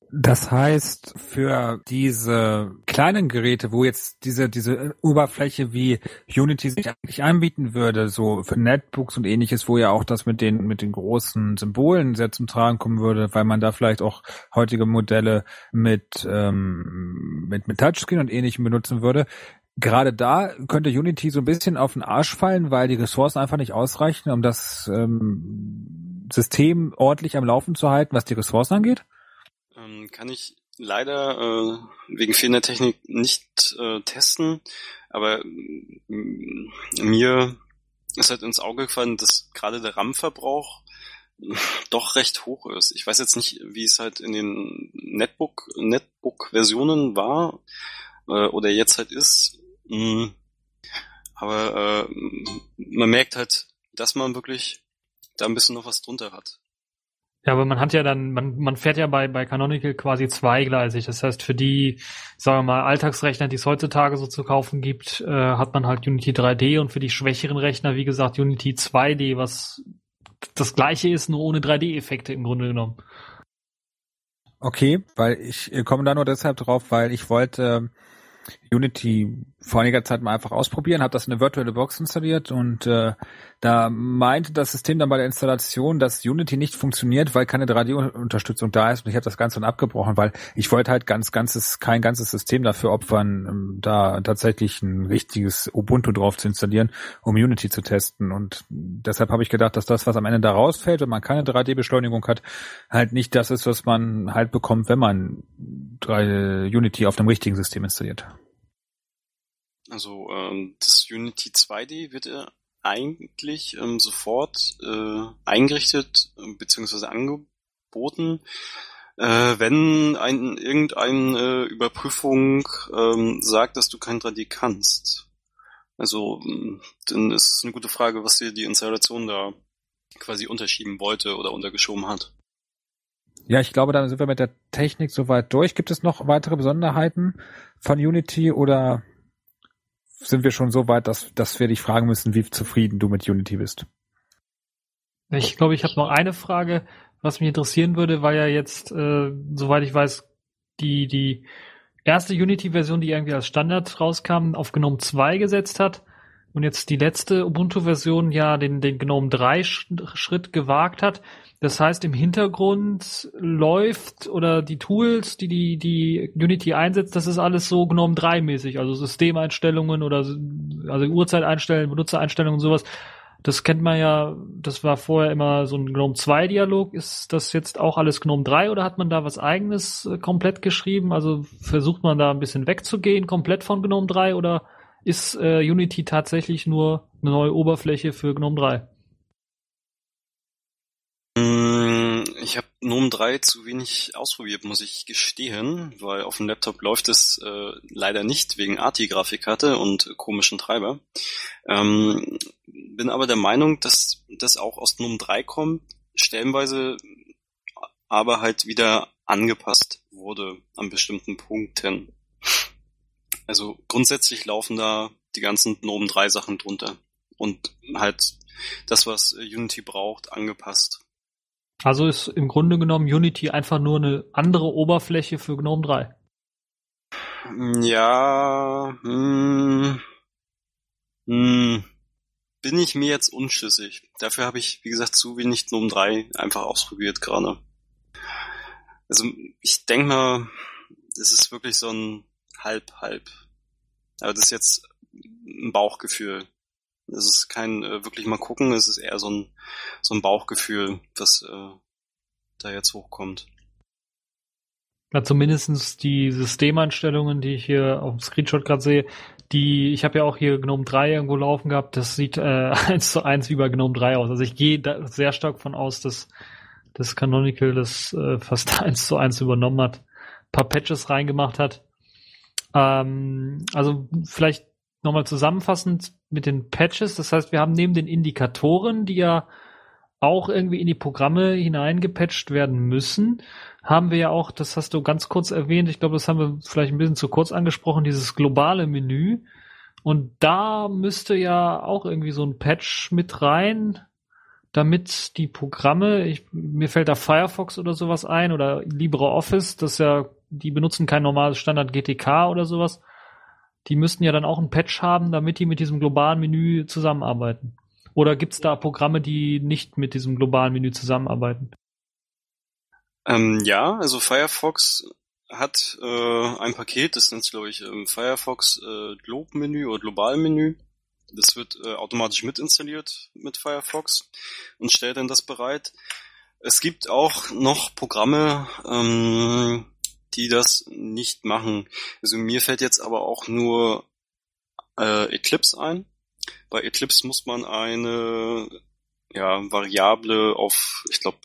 Das heißt, für diese kleinen Geräte, wo jetzt diese diese Oberfläche wie Unity sich eigentlich anbieten würde, so für Netbooks und ähnliches, wo ja auch das mit den mit den großen Symbolen sehr zum Tragen kommen würde, weil man da vielleicht auch heutige Modelle mit ähm, mit mit Touchscreen und ähnlichem benutzen würde. Gerade da könnte Unity so ein bisschen auf den Arsch fallen, weil die Ressourcen einfach nicht ausreichen, um das ähm, System ordentlich am Laufen zu halten, was die Ressourcen angeht. Ähm, kann ich leider äh, wegen fehlender Technik nicht äh, testen, aber m- mir ist halt ins Auge gefallen, dass gerade der RAM-Verbrauch doch recht hoch ist. Ich weiß jetzt nicht, wie es halt in den Netbook Netbook-Versionen war äh, oder jetzt halt ist, mm, aber äh, man merkt halt, dass man wirklich da ein bisschen noch was drunter hat. Ja, aber man hat ja dann, man, man fährt ja bei, bei Canonical quasi zweigleisig. Das heißt, für die, sagen wir mal, Alltagsrechner, die es heutzutage so zu kaufen gibt, äh, hat man halt Unity drei D und für die schwächeren Rechner, wie gesagt, Unity zwei D, was das gleiche ist, nur ohne drei D-Effekte im Grunde genommen. Okay, weil ich komme da nur deshalb drauf, weil ich wollte Unity vor einiger Zeit mal einfach ausprobieren, habe das in eine virtuelle Box installiert und äh, da meinte das System dann bei der Installation, dass Unity nicht funktioniert, weil keine drei D-Unterstützung da ist und ich habe das Ganze dann abgebrochen, weil ich wollte halt ganz ganzes kein ganzes System dafür opfern, um da tatsächlich ein richtiges Ubuntu drauf zu installieren, um Unity zu testen und deshalb habe ich gedacht, dass das, was am Ende da rausfällt, wenn man keine drei D-Beschleunigung hat, halt nicht das ist, was man halt bekommt, wenn man Unity auf einem richtigen System installiert. Also ähm, das Unity zwei D wird äh, eigentlich ähm, sofort äh, eingerichtet äh, bzw. angeboten, äh, wenn ein irgendeine äh, Überprüfung ähm, sagt, dass du kein drei D kannst. Also ähm, dann ist es eine gute Frage, was dir die Installation da quasi unterschieben wollte oder untergeschoben hat. Ja, ich glaube, dann sind wir mit der Technik soweit durch. Gibt es noch weitere Besonderheiten von Unity oder sind wir schon so weit, dass, dass wir dich fragen müssen, wie zufrieden du mit Unity bist? Ich glaube, ich habe noch eine Frage, was mich interessieren würde, weil ja jetzt, äh, soweit ich weiß, die die erste Unity-Version, die irgendwie als Standard rauskam, auf GNOME zwei gesetzt hat und jetzt die letzte Ubuntu-Version ja den den GNOME drei Schritt gewagt hat. Das heißt, im Hintergrund läuft oder die Tools, die die die Unity einsetzt, das ist alles so GNOME drei mäßig, also Systemeinstellungen oder also Uhrzeit einstellen, Benutzereinstellungen und sowas. Das kennt man ja, das war vorher immer so ein GNOME zwei Dialog. Ist das jetzt auch alles GNOME drei oder hat man da was Eigenes äh, komplett geschrieben? Also versucht man da ein bisschen wegzugehen, komplett von GNOME drei oder ist äh, Unity tatsächlich nur eine neue Oberfläche für GNOME drei? Ich habe GNOME drei zu wenig ausprobiert, muss ich gestehen, weil auf dem Laptop läuft es äh, leider nicht wegen A T I-Grafikkarte und komischen Treiber. Ähm, bin aber der Meinung, dass das auch aus GNOME drei kommt, stellenweise aber halt wieder angepasst wurde an bestimmten Punkten. Also grundsätzlich laufen da die ganzen GNOME drei Sachen drunter und halt das, was Unity braucht, angepasst. Also ist im Grunde genommen Unity einfach nur eine andere Oberfläche für GNOME drei. Ja, hm, hm, bin ich mir jetzt unschlüssig. Dafür habe ich, wie gesagt, zu wenig GNOME drei einfach ausprobiert gerade. Also ich denke mal, es ist wirklich so ein Halb-Halb. Aber das ist jetzt ein Bauchgefühl. Es ist kein äh, wirklich mal gucken, es ist eher so ein so ein Bauchgefühl, das äh, da jetzt hochkommt. Ja, zumindestens die Systemeinstellungen, die ich hier auf dem Screenshot gerade sehe, die, ich habe ja auch hier GNOME drei irgendwo laufen gehabt, das sieht äh, eins zu eins wie bei GNOME drei aus. Also ich gehe da sehr stark von aus, dass das Canonical das äh, fast eins zu eins übernommen hat, ein paar Patches reingemacht hat. Ähm, also vielleicht nochmal zusammenfassend mit den Patches, das heißt, wir haben neben den Indikatoren, die ja auch irgendwie in die Programme hineingepatcht werden müssen, haben wir ja auch, das hast du ganz kurz erwähnt, ich glaube, das haben wir vielleicht ein bisschen zu kurz angesprochen, dieses globale Menü. Und da müsste ja auch irgendwie so ein Patch mit rein, damit die Programme, ich, mir fällt da Firefox oder sowas ein oder LibreOffice, das ist ja, die benutzen kein normales Standard G T K oder sowas. Die müssten ja dann auch ein Patch haben, damit die mit diesem globalen Menü zusammenarbeiten. Oder gibt's da Programme, die nicht mit diesem globalen Menü zusammenarbeiten? Ähm, ja, also Firefox hat äh, ein Paket, das nennt sich, glaube ich, ähm, Firefox äh, Globe-Menü oder Globalmenü. Das wird äh, automatisch mitinstalliert mit Firefox und stellt dann das bereit. Es gibt auch noch Programme, ähm, die das nicht machen. Also mir fällt jetzt aber auch nur äh, Eclipse ein. Bei Eclipse muss man eine ja, Variable auf, ich glaube,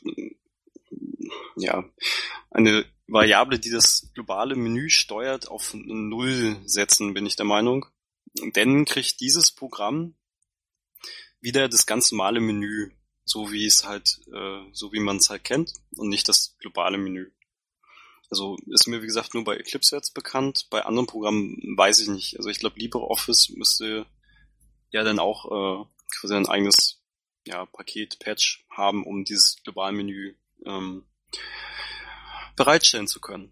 ja, eine Variable, die das globale Menü steuert, auf Null setzen, bin ich der Meinung. Denn kriegt dieses Programm wieder das ganz normale Menü, so wie es halt, äh, so wie man es halt kennt und nicht das globale Menü. Also ist mir wie gesagt nur bei Eclipse jetzt bekannt, bei anderen Programmen weiß ich nicht. Also ich glaube LibreOffice müsste ja dann auch äh, quasi ein eigenes ja, Paket, Patch haben, um dieses Globalmenü ähm, bereitstellen zu können.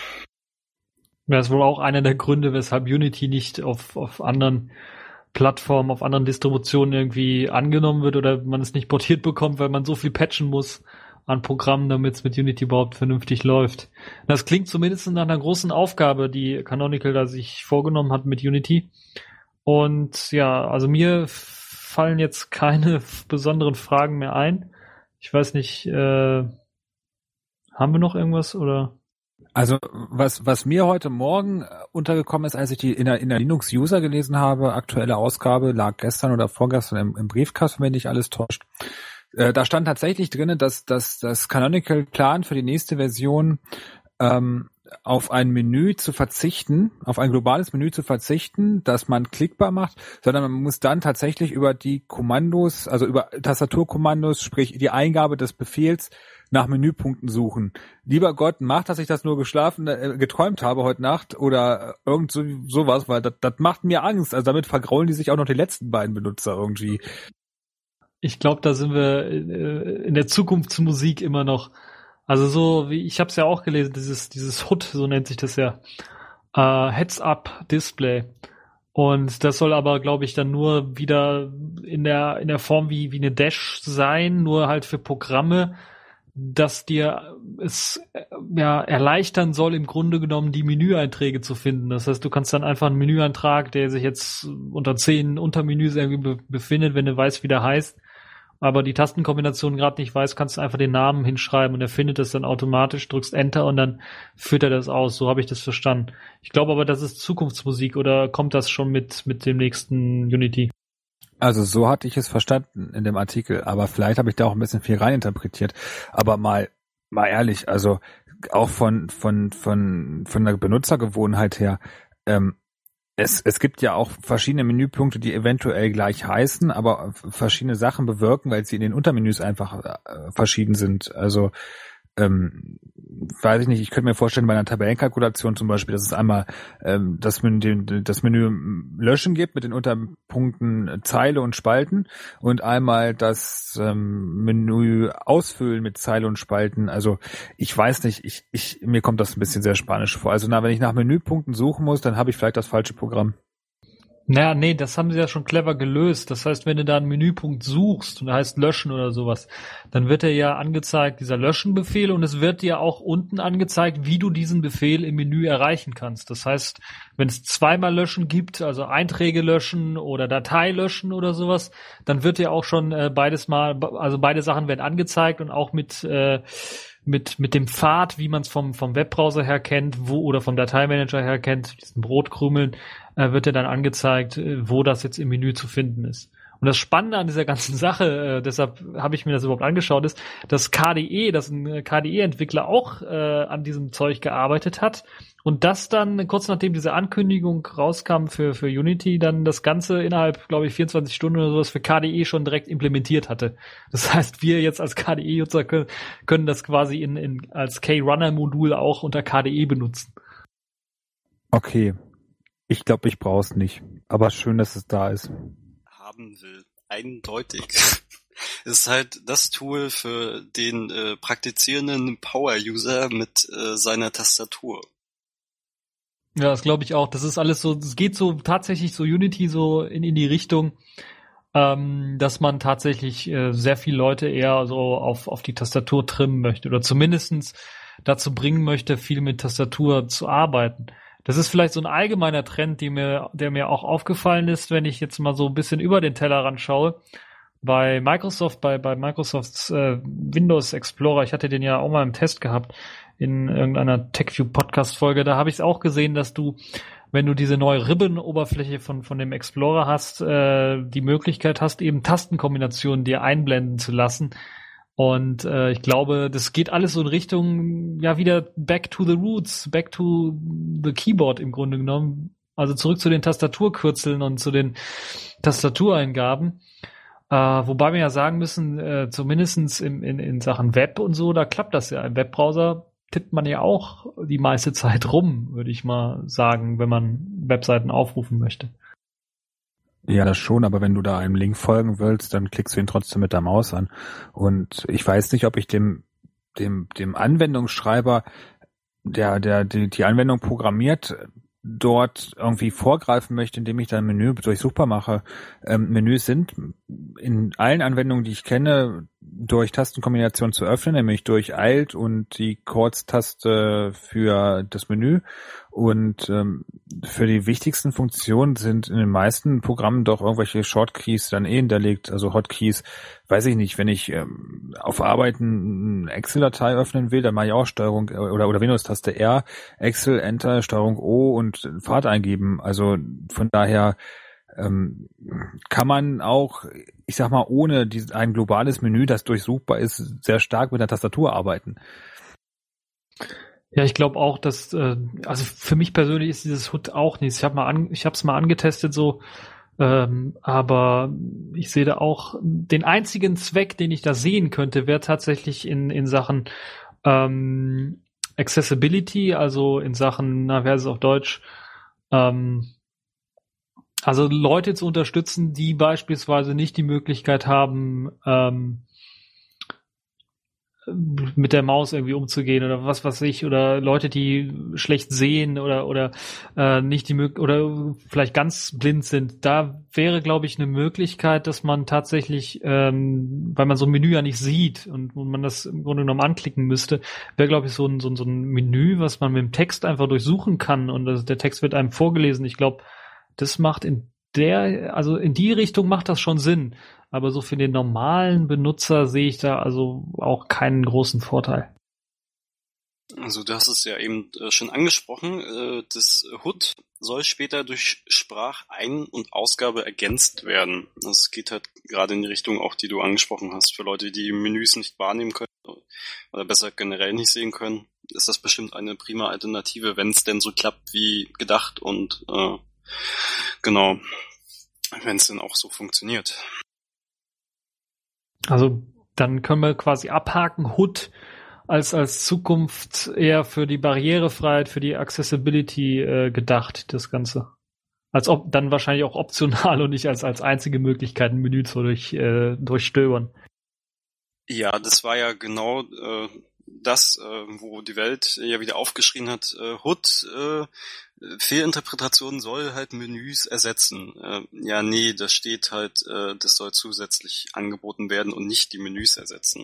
Das ist wohl auch einer der Gründe, weshalb Unity nicht auf, auf anderen Plattformen, auf anderen Distributionen irgendwie angenommen wird oder man es nicht portiert bekommt, weil man so viel patchen muss an Programmen, damit es mit Unity überhaupt vernünftig läuft. Das klingt zumindest nach einer großen Aufgabe, die Canonical da sich vorgenommen hat mit Unity. Und ja, also mir fallen jetzt keine besonderen Fragen mehr ein. Ich weiß nicht, äh, haben wir noch irgendwas oder? Also was was mir heute Morgen untergekommen ist, als ich die in der, in der Linux User gelesen habe, aktuelle Ausgabe, lag gestern oder vorgestern im, im Briefkasten, wenn nicht alles täuscht. Äh, da stand tatsächlich drin, dass, dass das Canonical plant für die nächste Version ähm, auf ein Menü zu verzichten, auf ein globales Menü zu verzichten, das man klickbar macht, sondern man muss dann tatsächlich über die Kommandos, also über Tastaturkommandos, sprich die Eingabe des Befehls nach Menüpunkten suchen. Lieber Gott, macht, dass ich das nur geschlafen, äh, geträumt habe heute Nacht oder irgend so, sowas, weil das, das macht mir Angst. Also damit vergraulen die sich auch noch die letzten beiden Benutzer irgendwie. Ich glaube, da sind wir in der Zukunftsmusik immer noch. Also so wie ich habe es ja auch gelesen, dieses dieses H U D, so nennt sich das ja, äh, Heads-Up-Display. Und das soll aber, glaube ich, dann nur wieder in der in der Form wie wie eine Dash sein, nur halt für Programme, dass dir es ja erleichtern soll, im Grunde genommen die Menüeinträge zu finden. Das heißt, du kannst dann einfach einen Menüeintrag, der sich jetzt unter zehn Untermenüs irgendwie be- befindet, wenn du weißt, wie der heißt, aber die Tastenkombination gerade nicht weiß, kannst du einfach den Namen hinschreiben und er findet das dann automatisch, drückst Enter und dann führt er das aus. So habe ich das verstanden. Ich glaube aber, das ist Zukunftsmusik oder kommt das schon mit mit dem nächsten Unity? Also so hatte ich es verstanden in dem Artikel, aber vielleicht habe ich da auch ein bisschen viel reininterpretiert. Aber mal mal ehrlich, also auch von von von von der Benutzergewohnheit her, ähm, es es gibt ja auch verschiedene Menüpunkte, die eventuell gleich heißen, aber verschiedene Sachen bewirken, weil sie in den Untermenüs einfach äh, verschieden sind. Also ähm, weiß ich nicht, ich könnte mir vorstellen, bei einer Tabellenkalkulation zum Beispiel, dass es einmal ähm, das, Menü, das Menü Löschen gibt mit den Unterpunkten Zeile und Spalten und einmal das ähm, Menü Ausfüllen mit Zeile und Spalten. Also ich weiß nicht, ich, ich mir kommt das ein bisschen sehr spanisch vor. Also na, wenn ich nach Menüpunkten suchen muss, dann habe ich vielleicht das falsche Programm. Naja, nee, das haben sie ja schon clever gelöst. Das heißt, wenn du da einen Menüpunkt suchst und da heißt Löschen oder sowas, dann wird dir ja angezeigt, dieser Löschenbefehl, und es wird dir auch unten angezeigt, wie du diesen Befehl im Menü erreichen kannst. Das heißt, wenn es zweimal Löschen gibt, also Einträge löschen oder Datei löschen oder sowas, dann wird dir auch schon äh, beides mal, also beide Sachen werden angezeigt und auch mit äh, mit mit dem Pfad, wie man es vom vom Webbrowser her kennt, wo oder vom Dateimanager her kennt, diesen Brotkrümeln, äh, wird dir dann angezeigt, äh, wo das jetzt im Menü zu finden ist. Und das Spannende an dieser ganzen Sache, äh, deshalb habe ich mir das überhaupt angeschaut, ist, dass K D E, dass ein K D E-Entwickler auch äh, an diesem Zeug gearbeitet hat und das dann kurz nachdem diese Ankündigung rauskam für für Unity, dann das Ganze innerhalb, glaube ich, vierundzwanzig Stunden oder sowas für K D E schon direkt implementiert hatte. Das heißt, wir jetzt als K D E-Nutzer können, können das quasi in, in als K-Runner-Modul auch unter K D E benutzen. Okay, ich glaube, ich brauche es nicht, aber schön, dass es da ist. Haben will. Eindeutig. Es ist halt das Tool für den äh, praktizierenden Power-User mit äh, seiner Tastatur. Ja, das glaube ich auch. Das ist alles so, es geht so tatsächlich so Unity so in, in die Richtung, ähm, dass man tatsächlich äh, sehr viele Leute eher so auf, auf die Tastatur trimmen möchte oder zumindestens dazu bringen möchte, viel mit Tastatur zu arbeiten. Das ist vielleicht so ein allgemeiner Trend, die mir, der mir auch aufgefallen ist, wenn ich jetzt mal so ein bisschen über den Tellerrand schaue. Bei Microsoft, bei, bei Microsofts äh, Windows Explorer, ich hatte den ja auch mal im Test gehabt, in irgendeiner TechView-Podcast-Folge, da habe ich es auch gesehen, dass du, wenn du diese neue Ribbon-Oberfläche von von dem Explorer hast, äh, die Möglichkeit hast, eben Tastenkombinationen dir einblenden zu lassen. Und äh, ich glaube, das geht alles so in Richtung, ja, wieder back to the roots, back to the keyboard im Grunde genommen. Also zurück zu den Tastaturkürzeln und zu den Tastatureingaben. Äh, wobei wir ja sagen müssen, äh, zumindestens in, in, in Sachen Web und so, da klappt das ja. Im Webbrowser tippt man ja auch die meiste Zeit rum, würde ich mal sagen, wenn man Webseiten aufrufen möchte. Ja, das schon, aber wenn du da einem Link folgen willst, dann klickst du ihn trotzdem mit der Maus an. Und ich weiß nicht, ob ich dem dem dem Anwendungsschreiber, der der die, die Anwendung programmiert, dort irgendwie vorgreifen möchte, indem ich da ein Menü durchsuchbar mache. Ähm, Menüs sind in allen Anwendungen, die ich kenne, durch Tastenkombination zu öffnen, nämlich durch Alt und die Kreuztaste für das Menü. Und ähm, für die wichtigsten Funktionen sind in den meisten Programmen doch irgendwelche Shortkeys dann eh hinterlegt, also Hotkeys. Weiß ich nicht, wenn ich ähm, auf Arbeiten eine Excel-Datei öffnen will, dann mache ich auch Steuerung oder oder Windows-Taste R, Excel, Enter, Steuerung O und Pfad eingeben. Also von daher ähm, kann man auch, ich sag mal, ohne dieses, ein globales Menü, das durchsuchbar ist, sehr stark mit der Tastatur arbeiten. Ja, ich glaube auch, dass, äh, also für mich persönlich ist dieses H U D auch nichts. Ich habe mal, an, ich habe es mal angetestet so, ähm, aber ich sehe da auch den einzigen Zweck, den ich da sehen könnte, wäre tatsächlich in in Sachen ähm, Accessibility, also in Sachen, na, wer ist es auf Deutsch? Ähm, also Leute zu unterstützen, die beispielsweise nicht die Möglichkeit haben, ähm, mit der Maus irgendwie umzugehen oder was weiß ich, oder Leute, die schlecht sehen oder oder äh, nicht die Möglichkeit oder vielleicht ganz blind sind. Da wäre, glaube ich, eine Möglichkeit, dass man tatsächlich, ähm, weil man so ein Menü ja nicht sieht und, und man das im Grunde genommen anklicken müsste, wäre, glaube ich, so ein, so ein so ein Menü, was man mit dem Text einfach durchsuchen kann und das, der Text wird einem vorgelesen. Ich glaube, das macht in der, also in die Richtung macht das schon Sinn. Aber so für den normalen Benutzer sehe ich da also auch keinen großen Vorteil. Also du hast es ja eben äh, schon angesprochen, äh, das H U D soll später durch Sprachein- und Ausgabe ergänzt werden. Das geht halt gerade in die Richtung auch, die du angesprochen hast. Für Leute, die Menüs nicht wahrnehmen können oder besser generell nicht sehen können, ist das bestimmt eine prima Alternative, wenn es denn so klappt wie gedacht und äh, genau, wenn es denn auch so funktioniert. Also dann können wir quasi abhaken, H U D als als Zukunft eher für die Barrierefreiheit, für die Accessibility äh, gedacht, das Ganze. Als ob dann wahrscheinlich auch optional und nicht als als einzige Möglichkeit, ein Menü zu durch, äh, durchstöbern. Ja, das war ja genau äh, das, äh, wo die Welt ja wieder aufgeschrien hat, äh, H U D, äh, Fehlinterpretation soll halt Menüs ersetzen. Äh, ja, nee, da steht halt, äh, das soll zusätzlich angeboten werden und nicht die Menüs ersetzen.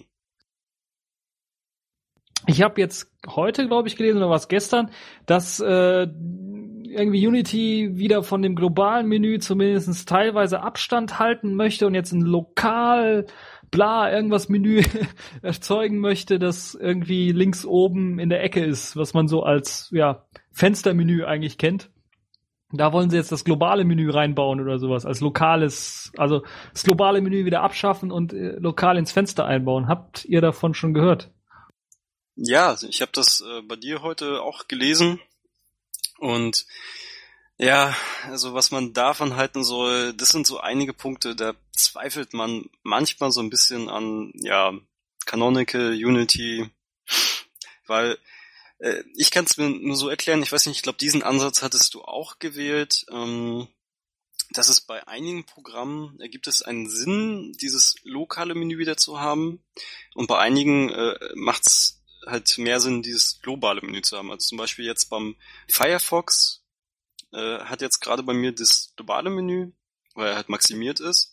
Ich habe jetzt heute, glaube ich, gelesen, oder was gestern, dass äh, irgendwie Unity wieder von dem globalen Menü zumindest teilweise Abstand halten möchte und jetzt ein lokal bla irgendwas Menü erzeugen möchte, das irgendwie links oben in der Ecke ist, was man so als ja Fenstermenü eigentlich kennt. Da wollen sie jetzt das globale Menü reinbauen oder sowas, als lokales, also das globale Menü wieder abschaffen und äh, lokal ins Fenster einbauen. Habt ihr davon schon gehört? Ja, ich habe das äh, bei dir heute auch gelesen und ja, also was man davon halten soll, das sind so einige Punkte, da zweifelt man manchmal so ein bisschen an, ja, Canonical, Unity, weil äh, ich kann es mir nur so erklären, ich weiß nicht, ich glaube, diesen Ansatz hattest du auch gewählt, ähm, dass es bei einigen Programmen ergibt es einen Sinn, dieses lokale Menü wieder zu haben, und bei einigen äh, macht es halt mehr Sinn, dieses globale Menü zu haben. Also zum Beispiel jetzt beim Firefox äh, hat jetzt gerade bei mir das globale Menü, weil er halt maximiert ist.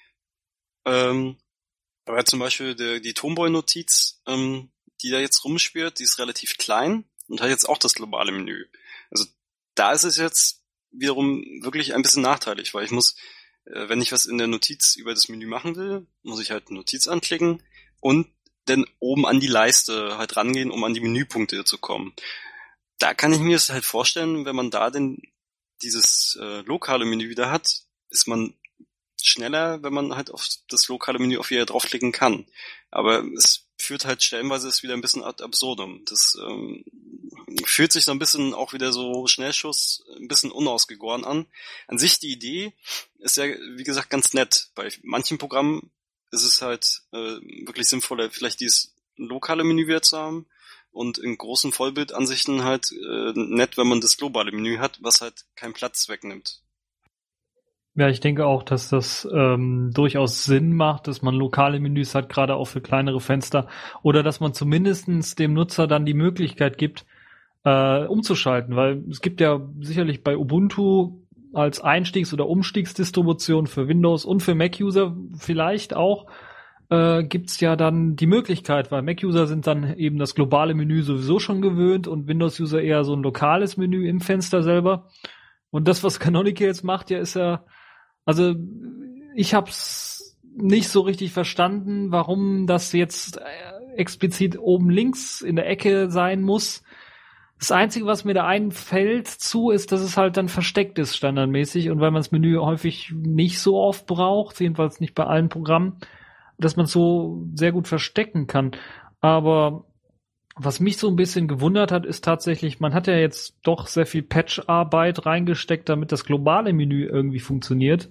Ähm, aber zum Beispiel der, die Tomboy-Notiz, ähm, die da jetzt rumspielt, die ist relativ klein und hat jetzt auch das globale Menü. Also da ist es jetzt wiederum wirklich ein bisschen nachteilig, weil ich muss, äh, wenn ich was in der Notiz über das Menü machen will, muss ich halt eine Notiz anklicken und dann oben an die Leiste halt rangehen, um an die Menüpunkte zu kommen. Da kann ich mir das halt vorstellen, wenn man da denn dieses äh, lokale Menü wieder hat, ist man schneller, wenn man halt auf das lokale Menü auf wieder draufklicken kann. Aber es führt halt stellenweise ist wieder ein bisschen ad absurdum. Das ähm, fühlt sich so ein bisschen auch wieder so Schnellschuss, ein bisschen unausgegoren an. An sich die Idee ist ja, wie gesagt, ganz nett. Bei manchen Programmen ist es halt äh, wirklich sinnvoller, vielleicht dieses lokale Menü wieder zu haben und in großen Vollbildansichten halt äh, nett, wenn man das globale Menü hat, was halt keinen Platz wegnimmt. Ja, ich denke auch, dass das ähm, durchaus Sinn macht, dass man lokale Menüs hat, gerade auch für kleinere Fenster, oder dass man zumindestens dem Nutzer dann die Möglichkeit gibt, äh, umzuschalten, weil es gibt ja sicherlich bei Ubuntu als Einstiegs- oder Umstiegsdistribution für Windows und für Mac-User vielleicht auch, äh, gibt's ja dann die Möglichkeit, weil Mac-User sind dann eben das globale Menü sowieso schon gewöhnt und Windows-User eher so ein lokales Menü im Fenster selber. Und das, was Canonical jetzt macht, ja, ist ja, also ich hab's nicht so richtig verstanden, warum das jetzt explizit oben links in der Ecke sein muss. Das Einzige, was mir da einfällt zu, ist, dass es halt dann versteckt ist standardmäßig und weil man das Menü häufig nicht so oft braucht, jedenfalls nicht bei allen Programmen, dass man es so sehr gut verstecken kann. Aber was mich so ein bisschen gewundert hat, ist tatsächlich, man hat ja jetzt doch sehr viel Patch-Arbeit reingesteckt, damit das globale Menü irgendwie funktioniert.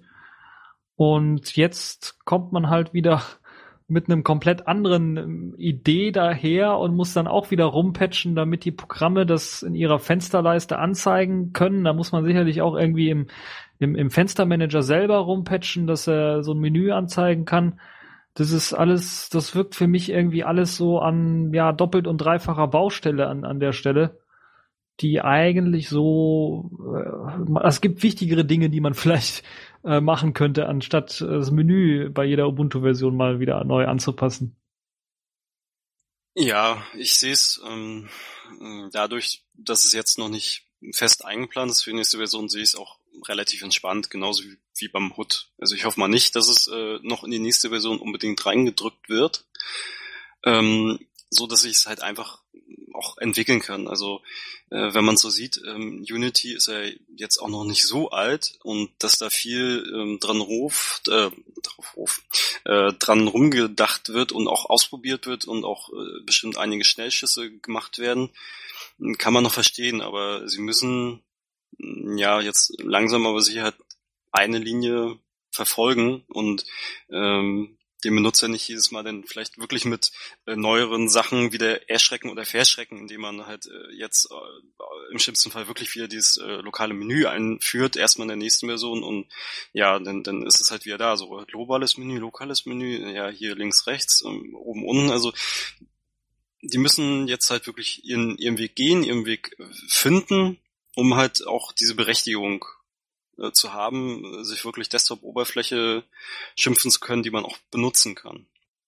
Und jetzt kommt man halt wieder mit einem komplett anderen Idee daher und muss dann auch wieder rumpatchen, damit die Programme das in ihrer Fensterleiste anzeigen können. Da muss man sicherlich auch irgendwie im, im, im Fenstermanager selber rumpatchen, dass er so ein Menü anzeigen kann. Das ist alles, das wirkt für mich irgendwie alles so an, ja, doppelt und dreifacher Baustelle an, an der Stelle, die eigentlich so, äh, es gibt wichtigere Dinge, die man vielleicht äh, machen könnte, anstatt äh, das Menü bei jeder Ubuntu-Version mal wieder neu anzupassen. Ja, ich sehe es ähm, dadurch, dass es jetzt noch nicht fest eingeplant ist für die nächste Version, sehe ich es auch relativ entspannt, genauso wie, wie beim H U D. Also ich hoffe mal nicht, dass es äh, noch in die nächste Version unbedingt reingedrückt wird, ähm, so dass ich es halt einfach auch entwickeln kann. Also äh, wenn man so sieht, ähm, Unity ist ja jetzt auch noch nicht so alt und dass da viel ähm, dran ruft, äh, drauf ruf, äh, dran rumgedacht wird und auch ausprobiert wird und auch äh, bestimmt einige Schnellschüsse gemacht werden, kann man noch verstehen, aber sie müssen ja jetzt langsam aber sicher halt eine Linie verfolgen und ähm, den Benutzer nicht jedes Mal dann vielleicht wirklich mit äh, neueren Sachen wieder erschrecken oder verschrecken, indem man halt äh, jetzt äh, im schlimmsten Fall wirklich wieder dieses äh, lokale Menü einführt, erstmal in der nächsten Version und ja, dann dann ist es halt wieder da, so globales Menü, lokales Menü, ja hier links, rechts, ähm, oben, unten, also die müssen jetzt halt wirklich ihren, ihren Weg gehen, ihren Weg finden, um halt auch diese Berechtigung äh, zu haben, sich wirklich Desktop-Oberfläche schimpfen zu können, die man auch benutzen kann.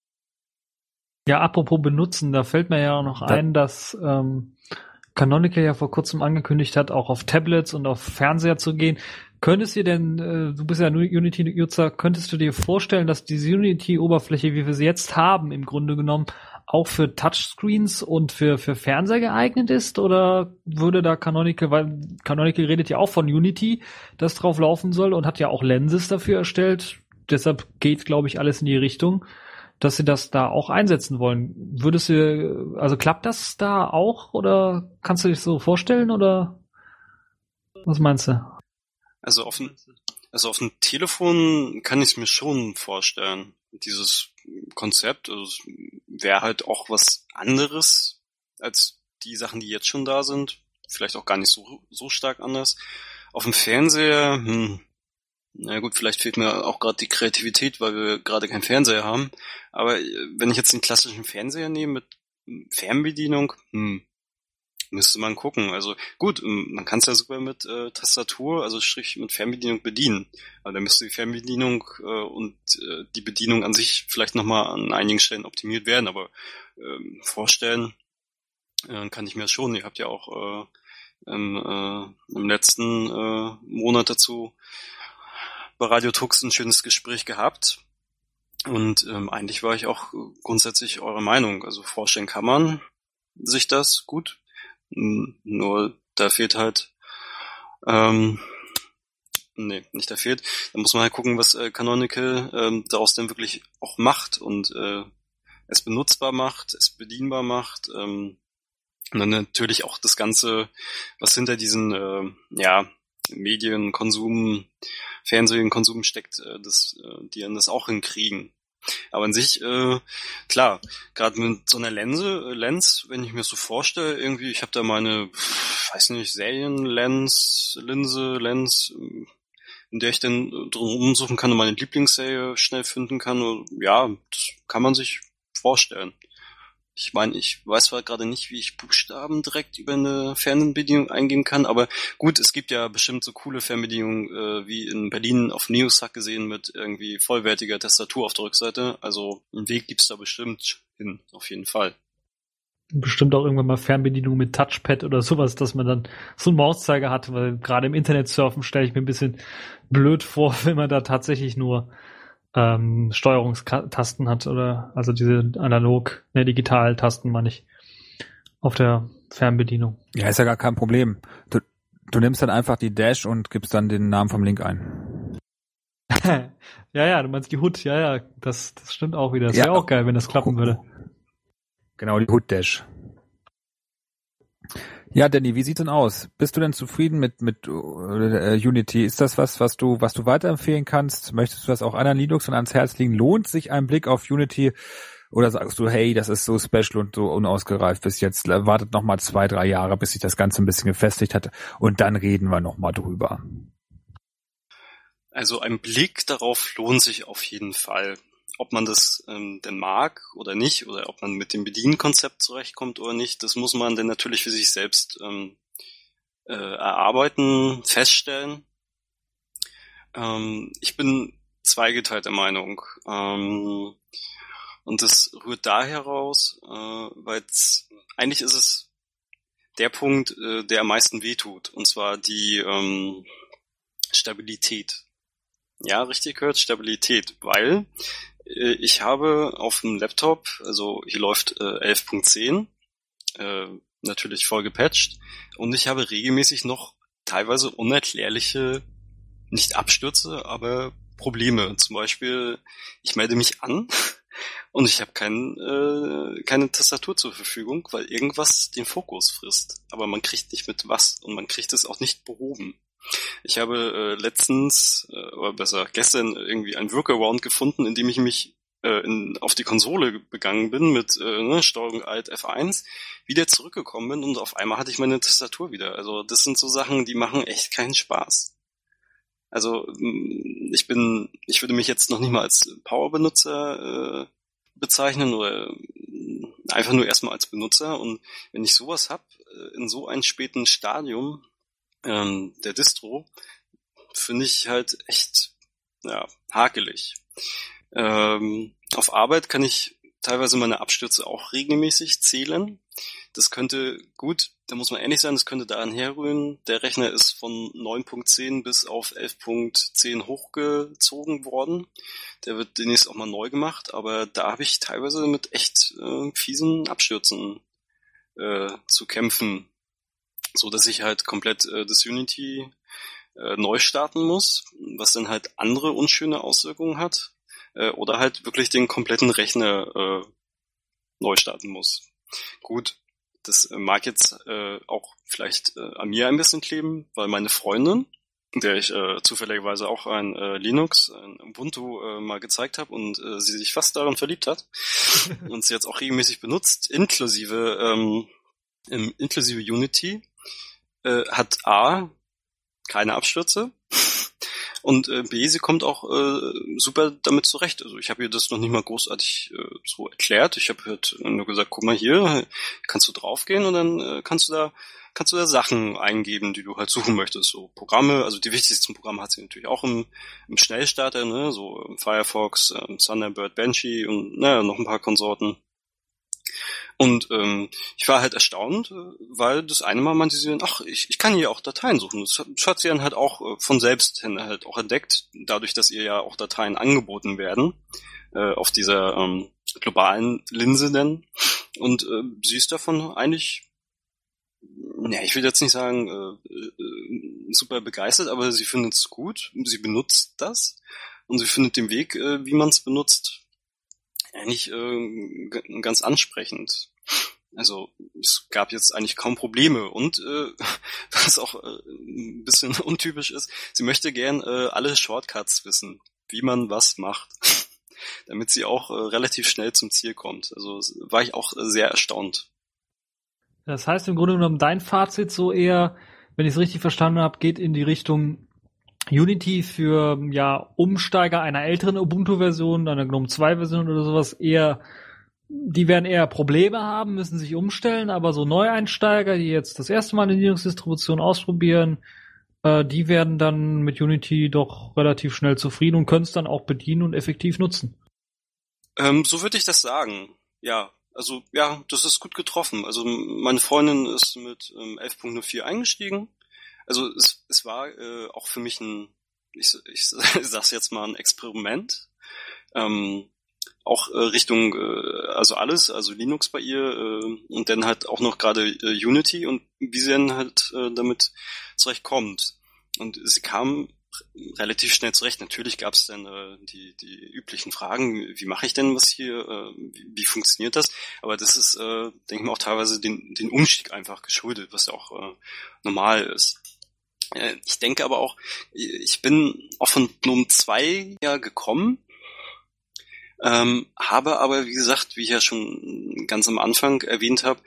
Ja, apropos benutzen, da fällt mir ja auch noch ein, dass ähm, Canonical ja vor kurzem angekündigt hat, auch auf Tablets und auf Fernseher zu gehen. Könntest du dir denn, äh, du bist ja Unity-Nutzer, könntest du dir vorstellen, dass diese Unity-Oberfläche, wie wir sie jetzt haben, im Grunde genommen auch für Touchscreens und für für Fernseher geeignet ist? Oder würde da Canonical, weil Canonical redet ja auch von Unity, das drauf laufen soll und hat ja auch Lenses dafür erstellt, deshalb geht, glaube ich, alles in die Richtung, dass sie das da auch einsetzen wollen. Würdest du, also klappt das da auch oder kannst du dich so vorstellen oder was meinst du? Also auf dem, also auf dem Telefon kann ich es mir schon vorstellen. Dieses Konzept, also wäre halt auch was anderes als die Sachen, die jetzt schon da sind. Vielleicht auch gar nicht so so stark anders. Auf dem Fernseher, hm, Na gut, vielleicht fehlt mir auch gerade die Kreativität, weil wir gerade keinen Fernseher haben. Aber wenn ich jetzt den klassischen Fernseher nehme mit Fernbedienung, hm, müsste man gucken. Also gut, man kann es ja super mit äh, Tastatur, also Strich mit Fernbedienung bedienen. Aber dann müsste die Fernbedienung äh, und äh, die Bedienung an sich vielleicht nochmal an einigen Stellen optimiert werden. Aber äh, vorstellen äh, kann ich mir das schon. Ihr habt ja auch äh, im, äh, im letzten äh, Monat dazu bei Radio Tux ein schönes Gespräch gehabt und ähm, eigentlich war ich auch grundsätzlich eurer Meinung. Also vorstellen kann man sich das gut, nur da fehlt halt, ähm, nee, nicht da fehlt, da muss man halt gucken, was äh, Canonical ähm, daraus denn wirklich auch macht und äh, es benutzbar macht, es bedienbar macht, ähm, und dann natürlich auch das Ganze, was hinter diesen, äh, ja, Medienkonsum, Fernsehkonsum steckt, äh, das, äh, die dann das auch hinkriegen. Aber an sich, äh, klar, gerade mit so einer Linse, Lens, wenn ich mir das so vorstelle, irgendwie, ich habe da meine, weiß nicht, Serienlens, Linse, Lens, in der ich dann drum rumsuchen kann und meine Lieblingsserie schnell finden kann. Ja, das kann man sich vorstellen. Ich meine, ich weiß zwar gerade nicht, wie ich Buchstaben direkt über eine Fernbedienung eingeben kann, aber gut, es gibt ja bestimmt so coole Fernbedienungen, äh, wie in Berlin auf Neoshack gesehen, mit irgendwie vollwertiger Tastatur auf der Rückseite. Also einen Weg gibt's da bestimmt hin, auf jeden Fall. Bestimmt auch irgendwann mal Fernbedienung mit Touchpad oder sowas, dass man dann so einen Mauszeiger hat, weil gerade im Internet surfen stelle ich mir ein bisschen blöd vor, wenn man da tatsächlich nur Ähm, Steuerungstasten hat oder also diese analog, ne, Digital-Tasten meine ich auf der Fernbedienung. Ja, ist ja gar kein Problem. Du, du nimmst dann einfach die Dash und gibst dann den Namen vom Link ein. ja, ja, du meinst die H U D, ja, ja, das, das stimmt auch wieder. Das ja. wäre auch geil, wenn das klappen würde. Genau, die H U D Dash. Ja, Danny, wie sieht's denn aus? Bist du denn zufrieden mit mit äh, Unity? Ist das was, was du was du weiterempfehlen kannst? Möchtest du das auch anderen Linux ans Herz legen? Lohnt sich ein Blick auf Unity? Oder sagst du, hey, das ist so special und so unausgereift bis jetzt, wartet noch mal zwei, drei Jahre, bis sich das Ganze ein bisschen gefestigt hat und dann reden wir noch mal drüber? Also ein Blick darauf lohnt sich auf jeden Fall. Ob man das ähm, denn mag oder nicht, oder ob man mit dem Bedienkonzept zurechtkommt oder nicht, das muss man dann natürlich für sich selbst ähm, äh, erarbeiten, feststellen. Ähm, ich bin zweigeteilter Meinung. Ähm, und das rührt daher raus, äh, weil eigentlich ist es der Punkt, äh, der am meisten wehtut, und zwar die ähm, Stabilität. Ja, richtig gehört, Stabilität, weil ich habe auf dem Laptop, also hier läuft äh, elf Punkt zehn, äh, natürlich voll gepatcht, und ich habe regelmäßig noch teilweise unerklärliche, nicht Abstürze, aber Probleme. Zum Beispiel, ich melde mich an und ich habe kein, äh, keine Tastatur zur Verfügung, weil irgendwas den Fokus frisst. Aber man kriegt nicht mit was und man kriegt es auch nicht behoben. Ich habe äh, letztens, äh, oder besser gestern, irgendwie ein Workaround gefunden, in dem ich mich äh, in, auf die Konsole begangen bin mit äh, ne, Steuerung Alt F eins, wieder zurückgekommen bin und auf einmal hatte ich meine Tastatur wieder. Also das sind so Sachen, die machen echt keinen Spaß. Also ich bin, ich würde mich jetzt noch nicht mal als Power-Benutzer äh, bezeichnen oder einfach nur erstmal als Benutzer, und wenn ich sowas hab, äh, in so einem späten Stadium der Distro, finde ich halt echt, ja, hakelig. Ähm, auf Arbeit kann ich teilweise meine Abstürze auch regelmäßig zählen. Das könnte, gut, da muss man ehrlich sein, das könnte daran herrühren, der Rechner ist von neun Punkt zehn bis auf elf Punkt zehn hochgezogen worden. Der wird demnächst auch mal neu gemacht, aber da habe ich teilweise mit echt äh, fiesen Abstürzen äh, zu kämpfen, so dass ich halt komplett äh, das Unity äh, neu starten muss, was dann halt andere unschöne Auswirkungen hat, äh, oder halt wirklich den kompletten Rechner äh, neu starten muss. Gut, das äh, mag jetzt äh, auch vielleicht äh, an mir ein bisschen kleben, weil meine Freundin, der ich äh, zufälligerweise auch ein äh, Linux, ein Ubuntu äh, mal gezeigt habe und äh, sie sich fast daran verliebt hat und sie jetzt auch regelmäßig benutzt, inklusive ähm, im, inklusive Unity, hat A, keine Abstürze, Und äh, B, sie kommt auch äh, super damit zurecht. Also ich habe ihr das noch nicht mal großartig äh, so erklärt. Ich habe halt nur gesagt, guck mal hier, kannst du draufgehen und dann äh, kannst du da kannst du da Sachen eingeben, die du halt suchen möchtest. So Programme, also die wichtigsten Programme hat sie natürlich auch im, im Schnellstarter, ne, so Firefox, äh, Thunderbird, Banshee und naja, noch ein paar Konsorten. Und ähm, ich war halt erstaunt, weil das eine Mal meinte sie dann, ach, ich, ich kann hier auch Dateien suchen. Das hat, das hat sie dann halt auch äh, von selbst hin halt auch entdeckt, dadurch, dass ihr ja auch Dateien angeboten werden äh, auf dieser ähm, globalen Linse denn. Und äh, sie ist davon eigentlich, ja, ich will jetzt nicht sagen äh, äh, super begeistert, aber sie findet es gut, sie benutzt das und sie findet den Weg, äh, wie man es benutzt, eigentlich äh, g- ganz ansprechend. Also es gab jetzt eigentlich kaum Probleme und äh, was auch äh, ein bisschen untypisch ist, sie möchte gern äh, alle Shortcuts wissen, wie man was macht, damit sie auch äh, relativ schnell zum Ziel kommt. Also war ich auch äh, sehr erstaunt. Das heißt im Grunde genommen, dein Fazit so eher, wenn ich es richtig verstanden habe, geht in die Richtung Unity für ja Umsteiger einer älteren Ubuntu-Version, einer GNOME zwei Version oder sowas eher, die werden eher Probleme haben, müssen sich umstellen, aber so Neueinsteiger, die jetzt das erste Mal eine Linux-Distribution ausprobieren, äh, die werden dann mit Unity doch relativ schnell zufrieden und können es dann auch bedienen und effektiv nutzen. Ähm, so würde ich das sagen. Ja, also ja, das ist gut getroffen. Also meine Freundin ist mit ähm, elf Punkt null vier eingestiegen. Also es, es war äh, auch für mich ein, ich, ich sag's jetzt mal, ein Experiment. Ähm, auch äh, Richtung, äh, also alles, also Linux bei ihr äh, und dann halt auch noch gerade äh, Unity und wie sie dann halt äh, damit zurechtkommt. Und sie kam relativ schnell zurecht. Natürlich gab es dann äh, die die üblichen Fragen, wie mache ich denn was hier, äh, wie, wie funktioniert das? Aber das ist, äh, denke ich mal, auch teilweise den den Umstieg einfach geschuldet, was ja auch äh, normal ist. Äh, ich denke aber auch, ich bin auch von GNOME zwei ja gekommen, ähm, habe aber, wie gesagt, wie ich ja schon ganz am Anfang erwähnt habe,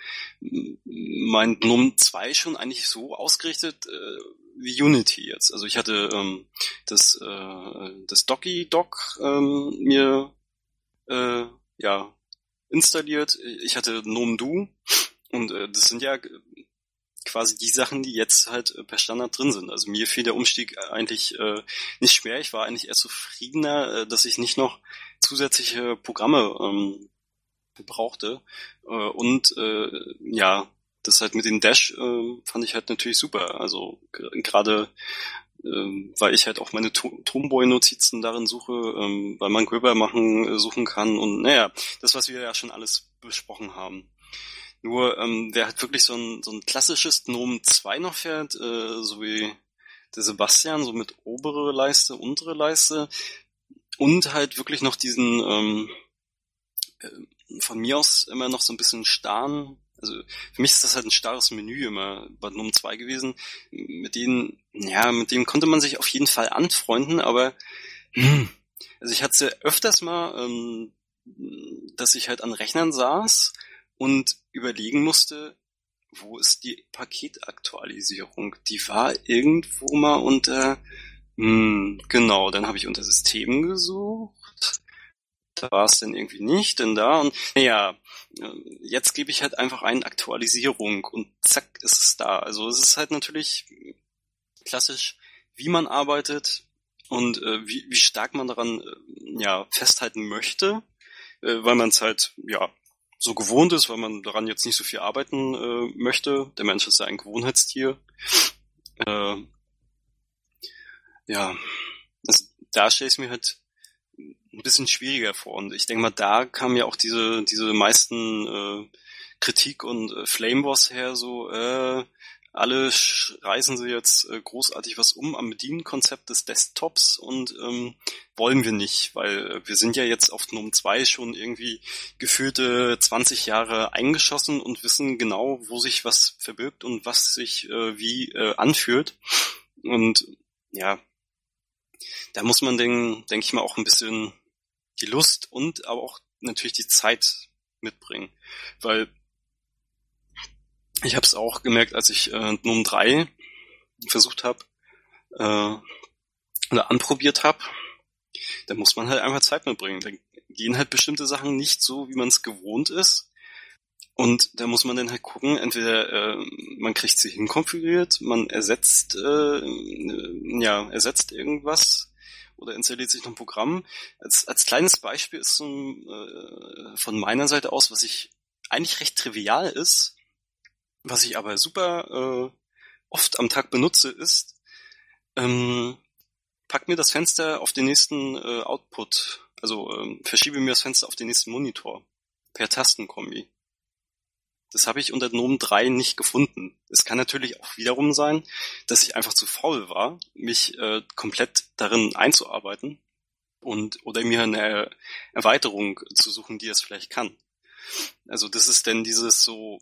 mein GNOME zwei schon eigentlich so ausgerichtet äh, wie Unity jetzt. Also ich hatte ähm, das äh, das Docky-Doc ähm, mir äh, ja installiert. Ich hatte GNOME-Do und äh, das sind ja quasi die Sachen, die jetzt halt äh, per Standard drin sind. Also mir fiel der Umstieg eigentlich äh, nicht schwer. Ich war eigentlich eher zufriedener, äh, dass ich nicht noch zusätzliche Programme ähm, brauchte. Äh, und äh, ja, das halt mit den Dash äh, fand ich halt natürlich super. Also g- gerade äh, weil ich halt auch meine to- Tomboy-Notizen darin suche, ähm, weil man Grabber machen äh, suchen kann und naja, das, was wir ja schon alles besprochen haben. Nur ähm, wer halt wirklich so ein so ein klassisches GNOME zwei noch fährt, äh, so wie der Sebastian, so mit obere Leiste, untere Leiste und halt wirklich noch diesen ähm, äh, von mir aus immer noch so ein bisschen starren, also für mich ist das halt ein starres Menü immer bei GNOME zwei gewesen, mit denen, ja, mit dem konnte man sich auf jeden Fall anfreunden, aber hm, also ich hatte es ja öfters mal, ähm, dass ich halt an Rechnern saß und überlegen musste, wo ist die Paketaktualisierung? Die war irgendwo mal unter, hm, genau, dann habe ich unter Systemen gesucht, da war es dann irgendwie nicht, denn da und naja, jetzt gebe ich halt einfach eine Aktualisierung und zack ist es da. Also es ist halt natürlich klassisch, wie man arbeitet und äh, wie, wie stark man daran äh, ja festhalten möchte, äh, weil man es halt ja so gewohnt ist, weil man daran jetzt nicht so viel arbeiten äh, möchte. Der Mensch ist ja ein Gewohnheitstier. Äh, ja, also da stelle ich es mir halt ein bisschen schwieriger vor. Und ich denke mal, da kam ja auch diese diese meisten äh, Kritik und äh, Flame Wars her, so äh, alle reißen sie jetzt äh, großartig was um am Bedienkonzept des Desktops und ähm, wollen wir nicht, weil äh, wir sind ja jetzt auf GNOME zwei schon irgendwie gefühlte zwanzig Jahre eingeschossen und wissen genau, wo sich was verbirgt und was sich äh, wie äh, anfühlt. Und ja, da muss man, denke denk ich mal, auch ein bisschen die Lust und aber auch natürlich die Zeit mitbringen, weil ich habe es auch gemerkt, als ich äh, GNOME drei versucht habe, äh, oder anprobiert habe, da muss man halt einfach Zeit mitbringen. Da gehen halt bestimmte Sachen nicht so, wie man es gewohnt ist. Und da muss man dann halt gucken, entweder äh, man kriegt sie hinkonfiguriert, man ersetzt äh, ja ersetzt irgendwas oder installiert sich noch ein Programm. Als als kleines Beispiel ist so ein, äh, von meiner Seite aus, was ich eigentlich recht trivial ist, was ich aber super äh, oft am Tag benutze, ist, ähm, pack mir das Fenster auf den nächsten äh, Output, also ähm, verschiebe mir das Fenster auf den nächsten Monitor per Tastenkombi. Das habe ich unter GNOME drei nicht gefunden. Es kann natürlich auch wiederum sein, dass ich einfach zu faul war, mich äh, komplett darin einzuarbeiten und oder mir eine Erweiterung zu suchen, die es vielleicht kann. Also das ist denn dieses so,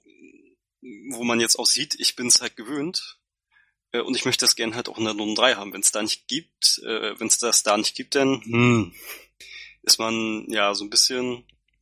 wo man jetzt auch sieht, ich bin es halt gewöhnt äh, und ich möchte das gerne halt auch unter GNOME drei haben. Wenn es da nicht gibt, äh, wenn es das da nicht gibt, dann hm, ist man ja so ein bisschen,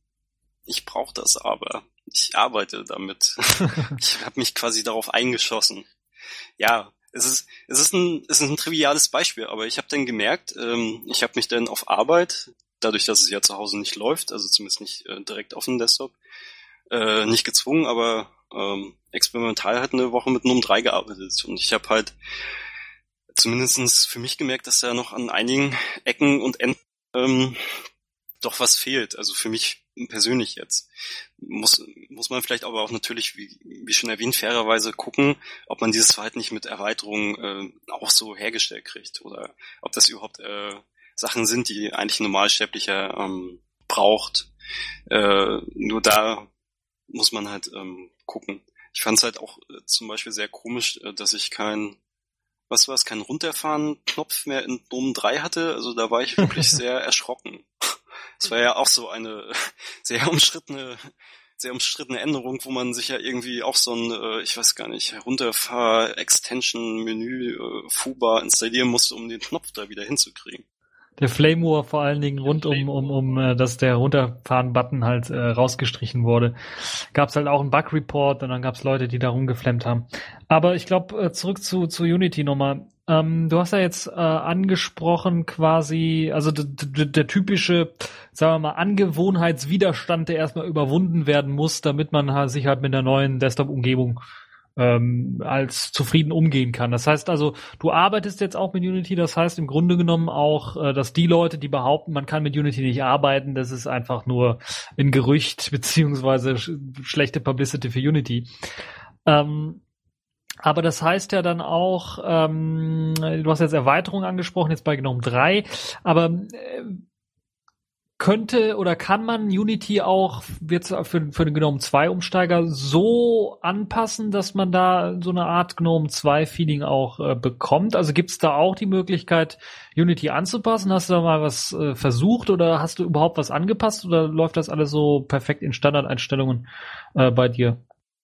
ich brauche das aber. Ich arbeite damit. Ich habe mich quasi darauf eingeschossen. Ja, es ist es ist ein es ist ein triviales Beispiel, aber ich habe dann gemerkt, ähm, ich habe mich dann auf Arbeit, dadurch, dass es ja zu Hause nicht läuft, also zumindest nicht äh, direkt auf dem Desktop, äh, nicht gezwungen, aber ähm, experimental halt eine Woche mit GNOME drei gearbeitet und ich habe halt zumindestens für mich gemerkt, dass da noch an einigen Ecken und Enden ähm, doch was fehlt. Also für mich persönlich jetzt. Muss muss man vielleicht aber auch natürlich, wie, wie schon erwähnt, fairerweise gucken, ob man dieses Verhalten nicht mit Erweiterungen äh, auch so hergestellt kriegt oder ob das überhaupt äh, Sachen sind, die eigentlich ein Normalsterblicher ähm, braucht. Äh, nur da muss man halt ähm, gucken. Ich fand es halt auch äh, zum Beispiel sehr komisch, äh, dass ich kein was war es, kein Runterfahren-Knopf mehr in GNOME drei hatte. Also da war ich wirklich sehr erschrocken. Das war ja auch so eine sehr umstrittene, sehr umstrittene Änderung, wo man sich ja irgendwie auch so ein, äh, ich weiß gar nicht, Runterfahr-Extension-Menü, äh, Fubar installieren musste, um den Knopf da wieder hinzukriegen. Der Flame War vor allen Dingen rund um, um, um, äh, dass der Runterfahren-Button halt äh, rausgestrichen wurde. Gab's halt auch einen Bug-Report und dann gab's Leute, die da rumgeflammt haben. Aber ich glaube, äh, zurück zu, zu Unity nochmal. Ähm, du hast ja jetzt äh, angesprochen quasi, also d- d- der typische, sagen wir mal, Angewohnheitswiderstand, der erstmal überwunden werden muss, damit man halt sich halt mit der neuen Desktop-Umgebung ähm, als zufrieden umgehen kann. Das heißt also, du arbeitest jetzt auch mit Unity, das heißt im Grunde genommen auch, äh, dass die Leute, die behaupten, man kann mit Unity nicht arbeiten, das ist einfach nur ein Gerücht beziehungsweise sch- schlechte Publicity für Unity. Ähm, aber das heißt ja dann auch, ähm, du hast jetzt Erweiterung angesprochen, jetzt bei GNOME drei, aber äh, könnte oder kann man Unity auch jetzt für, für den GNOME zwei Umsteiger so anpassen, dass man da so eine Art GNOME zwei Feeling auch äh, bekommt? Also gibt's da auch die Möglichkeit, Unity anzupassen? Hast du da mal was äh, versucht oder hast du überhaupt was angepasst oder läuft das alles so perfekt in Standardeinstellungen äh, bei dir?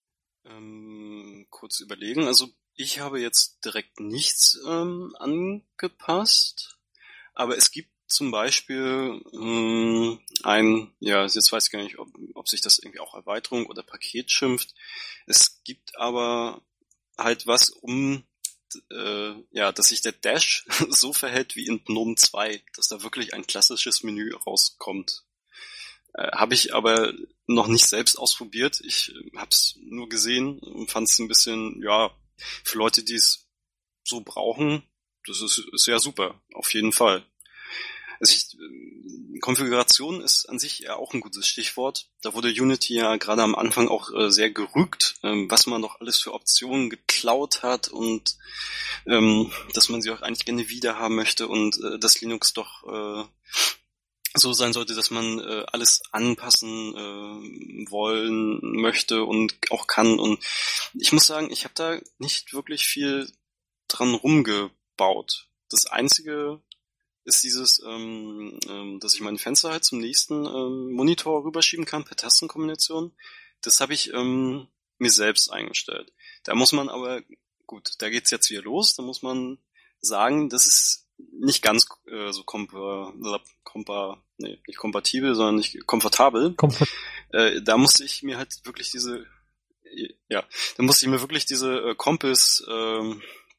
Ähm, kurz überlegen. Also ich habe jetzt direkt nichts ähm, angepasst, aber es gibt zum Beispiel mh, ein, ja, jetzt weiß ich gar nicht, ob, ob sich das irgendwie auch Erweiterung oder Paket schimpft. Es gibt aber halt was, um äh, ja, dass sich der Dash so verhält wie in GNOME zwei, dass da wirklich ein klassisches Menü rauskommt. Äh, habe ich aber noch nicht selbst ausprobiert. Ich äh, habe es nur gesehen und fand es ein bisschen, ja, für Leute, die es so brauchen, das ist, ist ja super, auf jeden Fall. Also ich, Konfiguration ist an sich ja auch ein gutes Stichwort. Da wurde Unity ja gerade am Anfang auch äh, sehr gerügt, ähm, was man doch alles für Optionen geklaut hat und ähm, dass man sie auch eigentlich gerne wieder haben möchte und äh, dass Linux doch äh, so sein sollte, dass man äh, alles anpassen äh, wollen möchte und auch kann. Und ich muss sagen, ich habe da nicht wirklich viel dran rumgebaut. Das Einzige ist dieses, ähm, ähm, dass ich meine Fenster halt zum nächsten ähm, Monitor rüberschieben kann per Tastenkombination. Das habe ich ähm, mir selbst eingestellt. Da muss man aber, gut, da geht's jetzt wieder los, da muss man sagen, das ist nicht ganz äh, so kompa, kompa, nee, nicht kompatibel, sondern nicht komfortabel. Komfort- äh, da musste ich mir halt wirklich diese, ja, da musste ich mir wirklich diese äh, Compass, äh,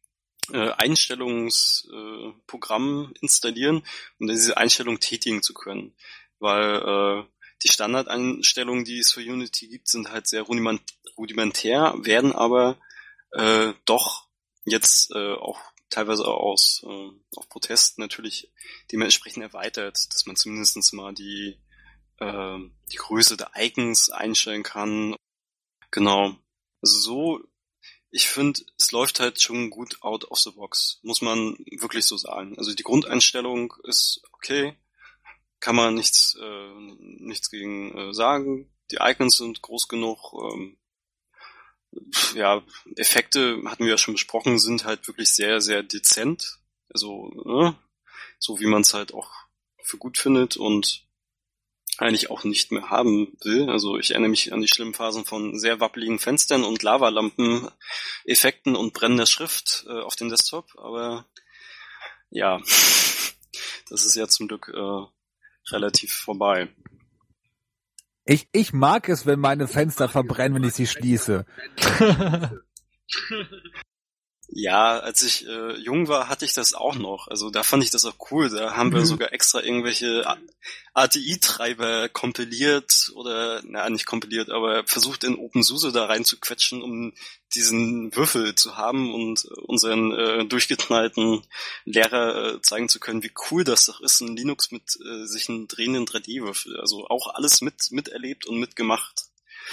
äh, Einstellungsprogramm äh, installieren, um diese Einstellung tätigen zu können. Weil äh, die Standardeinstellungen, die es für Unity gibt, sind halt sehr rudimentär, werden aber äh, doch jetzt äh, auch teilweise aus äh, auf Protest natürlich dementsprechend erweitert, dass man zumindest mal die äh, die Größe der Icons einstellen kann. Genau. Also so, ich finde, es läuft halt schon gut out of the box, muss man wirklich so sagen. Also die Grundeinstellung ist okay, kann man nichts äh, nichts gegen äh, sagen. Die Icons sind groß genug. Ähm, ja, Effekte, hatten wir ja schon besprochen, sind halt wirklich sehr, sehr dezent. Also, ne? So wie man es halt auch für gut findet und eigentlich auch nicht mehr haben will. Also ich erinnere mich an die schlimmen Phasen von sehr wappeligen Fenstern und Lavalampen, Effekten und brennender Schrift äh, auf dem Desktop. Aber ja, das ist ja zum Glück äh, relativ vorbei. Ich, ich mag es, wenn meine Fenster verbrennen, wenn ich sie schließe. Ja, als ich äh, jung war, hatte ich das auch noch. Also da fand ich das auch cool. Da haben wir Mhm. sogar extra irgendwelche A T I-Treiber kompiliert oder, na nicht kompiliert, aber versucht in OpenSUSE da reinzuquetschen, um diesen Würfel zu haben und unseren äh, durchgeknallten Lehrer äh, zeigen zu können, wie cool das doch ist, ein Linux mit äh, sich einen drehenden drei D-Würfel. Also auch alles mit miterlebt und mitgemacht.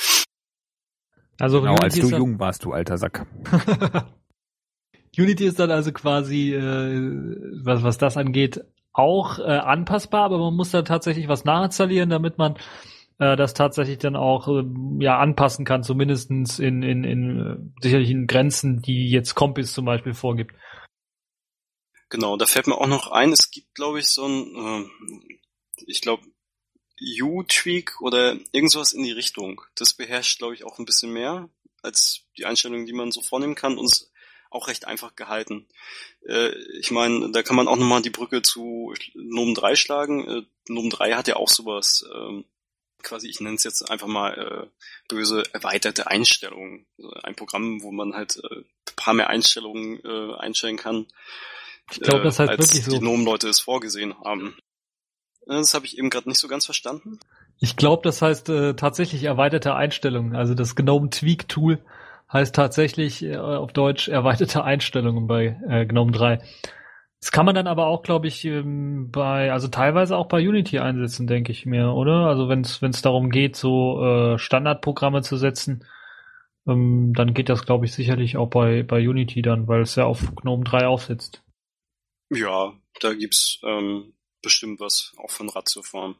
Also Genau, als Unity du ist dann, jung warst, du alter Sack. Unity ist dann also quasi, äh, was, was das angeht, auch äh, anpassbar, aber man muss da tatsächlich was nachinstallieren, damit man äh, das tatsächlich dann auch äh, ja anpassen kann, zumindestens in, in, in äh, sicherlich in Grenzen, die jetzt Compiz zum Beispiel vorgibt. Genau, da fällt mir auch noch ein, es gibt, glaube ich, so ein, äh, ich glaube, U-Tweak oder irgend sowas in die Richtung. Das beherrscht, glaube ich, auch ein bisschen mehr als die Einstellungen, die man so vornehmen kann und ist auch recht einfach gehalten. Äh, ich meine, da kann man auch nochmal die Brücke zu GNOME drei schlagen. Äh, GNOME drei hat ja auch sowas, ähm, quasi, ich nenne es jetzt einfach mal äh, böse erweiterte Einstellungen. Also ein Programm, wo man halt äh, ein paar mehr Einstellungen äh, einstellen kann, Ich glaube, das heißt als wirklich so. die GNOME-Leute es vorgesehen haben. Das habe ich eben gerade nicht so ganz verstanden. Ich glaube, das heißt äh, tatsächlich erweiterte Einstellungen. Also das GNOME Tweak Tool heißt tatsächlich äh, auf Deutsch erweiterte Einstellungen bei äh, GNOME drei. Das kann man dann aber auch, glaube ich, ähm, bei, also teilweise auch bei Unity einsetzen, denke ich mir, oder? Also wenn es wenn es darum geht, so äh, Standardprogramme zu setzen, ähm, dann geht das, glaube ich, sicherlich auch bei bei Unity dann, weil es ja auf GNOME drei aufsetzt. Ja, da gibt's ähm, bestimmt was auch von Ratiofarm.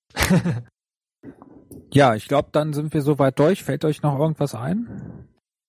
Ja, ich glaube, dann sind wir soweit durch. Fällt euch noch irgendwas ein?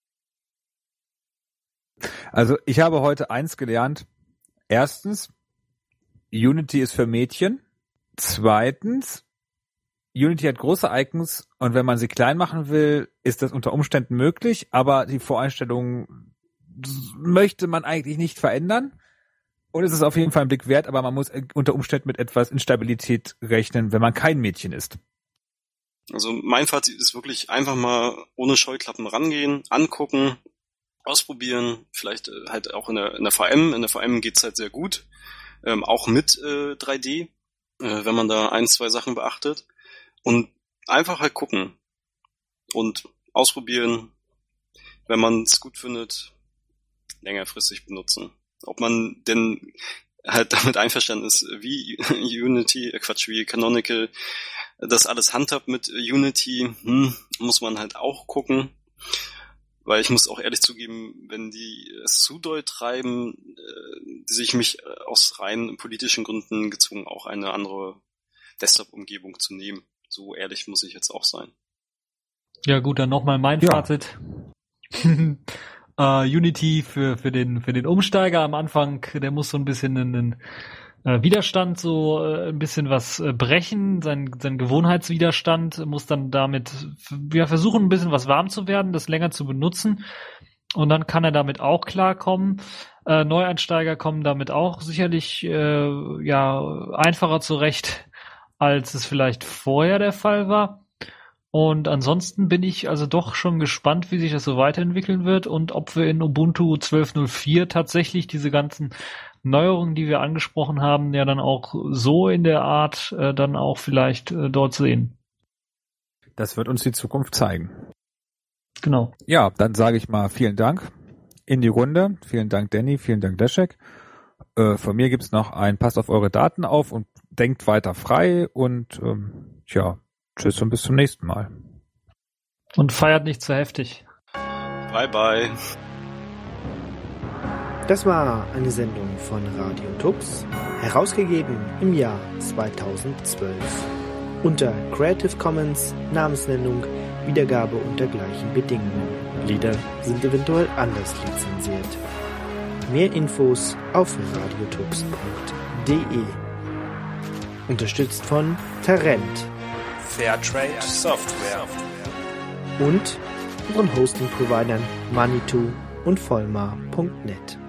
Also ich habe heute eins gelernt. Erstens, Unity ist für Mädchen. Zweitens, Unity hat große Icons und wenn man sie klein machen will, ist das unter Umständen möglich, aber die Voreinstellungen möchte man eigentlich nicht verändern. Und es ist auf jeden Fall ein Blick wert, aber man muss unter Umständen mit etwas Instabilität rechnen, wenn man kein Mädchen ist. Also mein Fazit ist wirklich einfach mal ohne Scheuklappen rangehen, angucken, ausprobieren, vielleicht äh, halt auch in der, in der V M. In der V M geht's halt sehr gut, ähm, auch mit äh, drei D, äh, wenn man da ein, zwei Sachen beachtet. Und einfach halt gucken und ausprobieren, wenn man es gut findet, längerfristig benutzen. Ob man denn halt damit einverstanden ist, wie Unity, äh Quatsch, wie Canonical das alles handhabt mit Unity, hm, muss man halt auch gucken. Weil ich muss auch ehrlich zugeben, wenn die es zu doll treiben, äh, sehe ich mich aus rein politischen Gründen gezwungen, auch eine andere Desktop-Umgebung zu nehmen. So ehrlich muss ich jetzt auch sein. Ja gut, dann nochmal mein Ja. Fazit. uh, Unity für für den für den Umsteiger am Anfang, der muss so ein bisschen einen äh, Widerstand, so äh, ein bisschen was äh, brechen, sein sein Gewohnheitswiderstand, muss dann damit f- ja, versuchen, ein bisschen was warm zu werden, das länger zu benutzen und dann kann er damit auch klarkommen. Äh, Neueinsteiger kommen damit auch sicherlich äh, ja einfacher zurecht, als es vielleicht vorher der Fall war. Und ansonsten bin ich also doch schon gespannt, wie sich das so weiterentwickeln wird und ob wir in Ubuntu zwölf Punkt null vier tatsächlich diese ganzen Neuerungen, die wir angesprochen haben, ja dann auch so in der Art äh, dann auch vielleicht äh, dort sehen. Das wird uns die Zukunft zeigen. Genau. Ja, dann sage ich mal vielen Dank in die Runde. Vielen Dank, Danny. Vielen Dank, Leszek. Äh, von mir gibt's noch ein Passt auf eure Daten auf und denkt weiter frei und ähm, tja, tschüss und bis zum nächsten Mal. Und feiert nicht zu heftig. Bye, bye. Das war eine Sendung von Radio Tux, herausgegeben im Jahr zweitausendzwölf. Unter Creative Commons, Namensnennung, Wiedergabe unter gleichen Bedingungen. Lieder sind eventuell anders lizenziert. Mehr Infos auf radiotux punkt de. Unterstützt von Tarent, Fairtrade Software und unseren Hosting-Providern Manitou und Vollmar punkt net.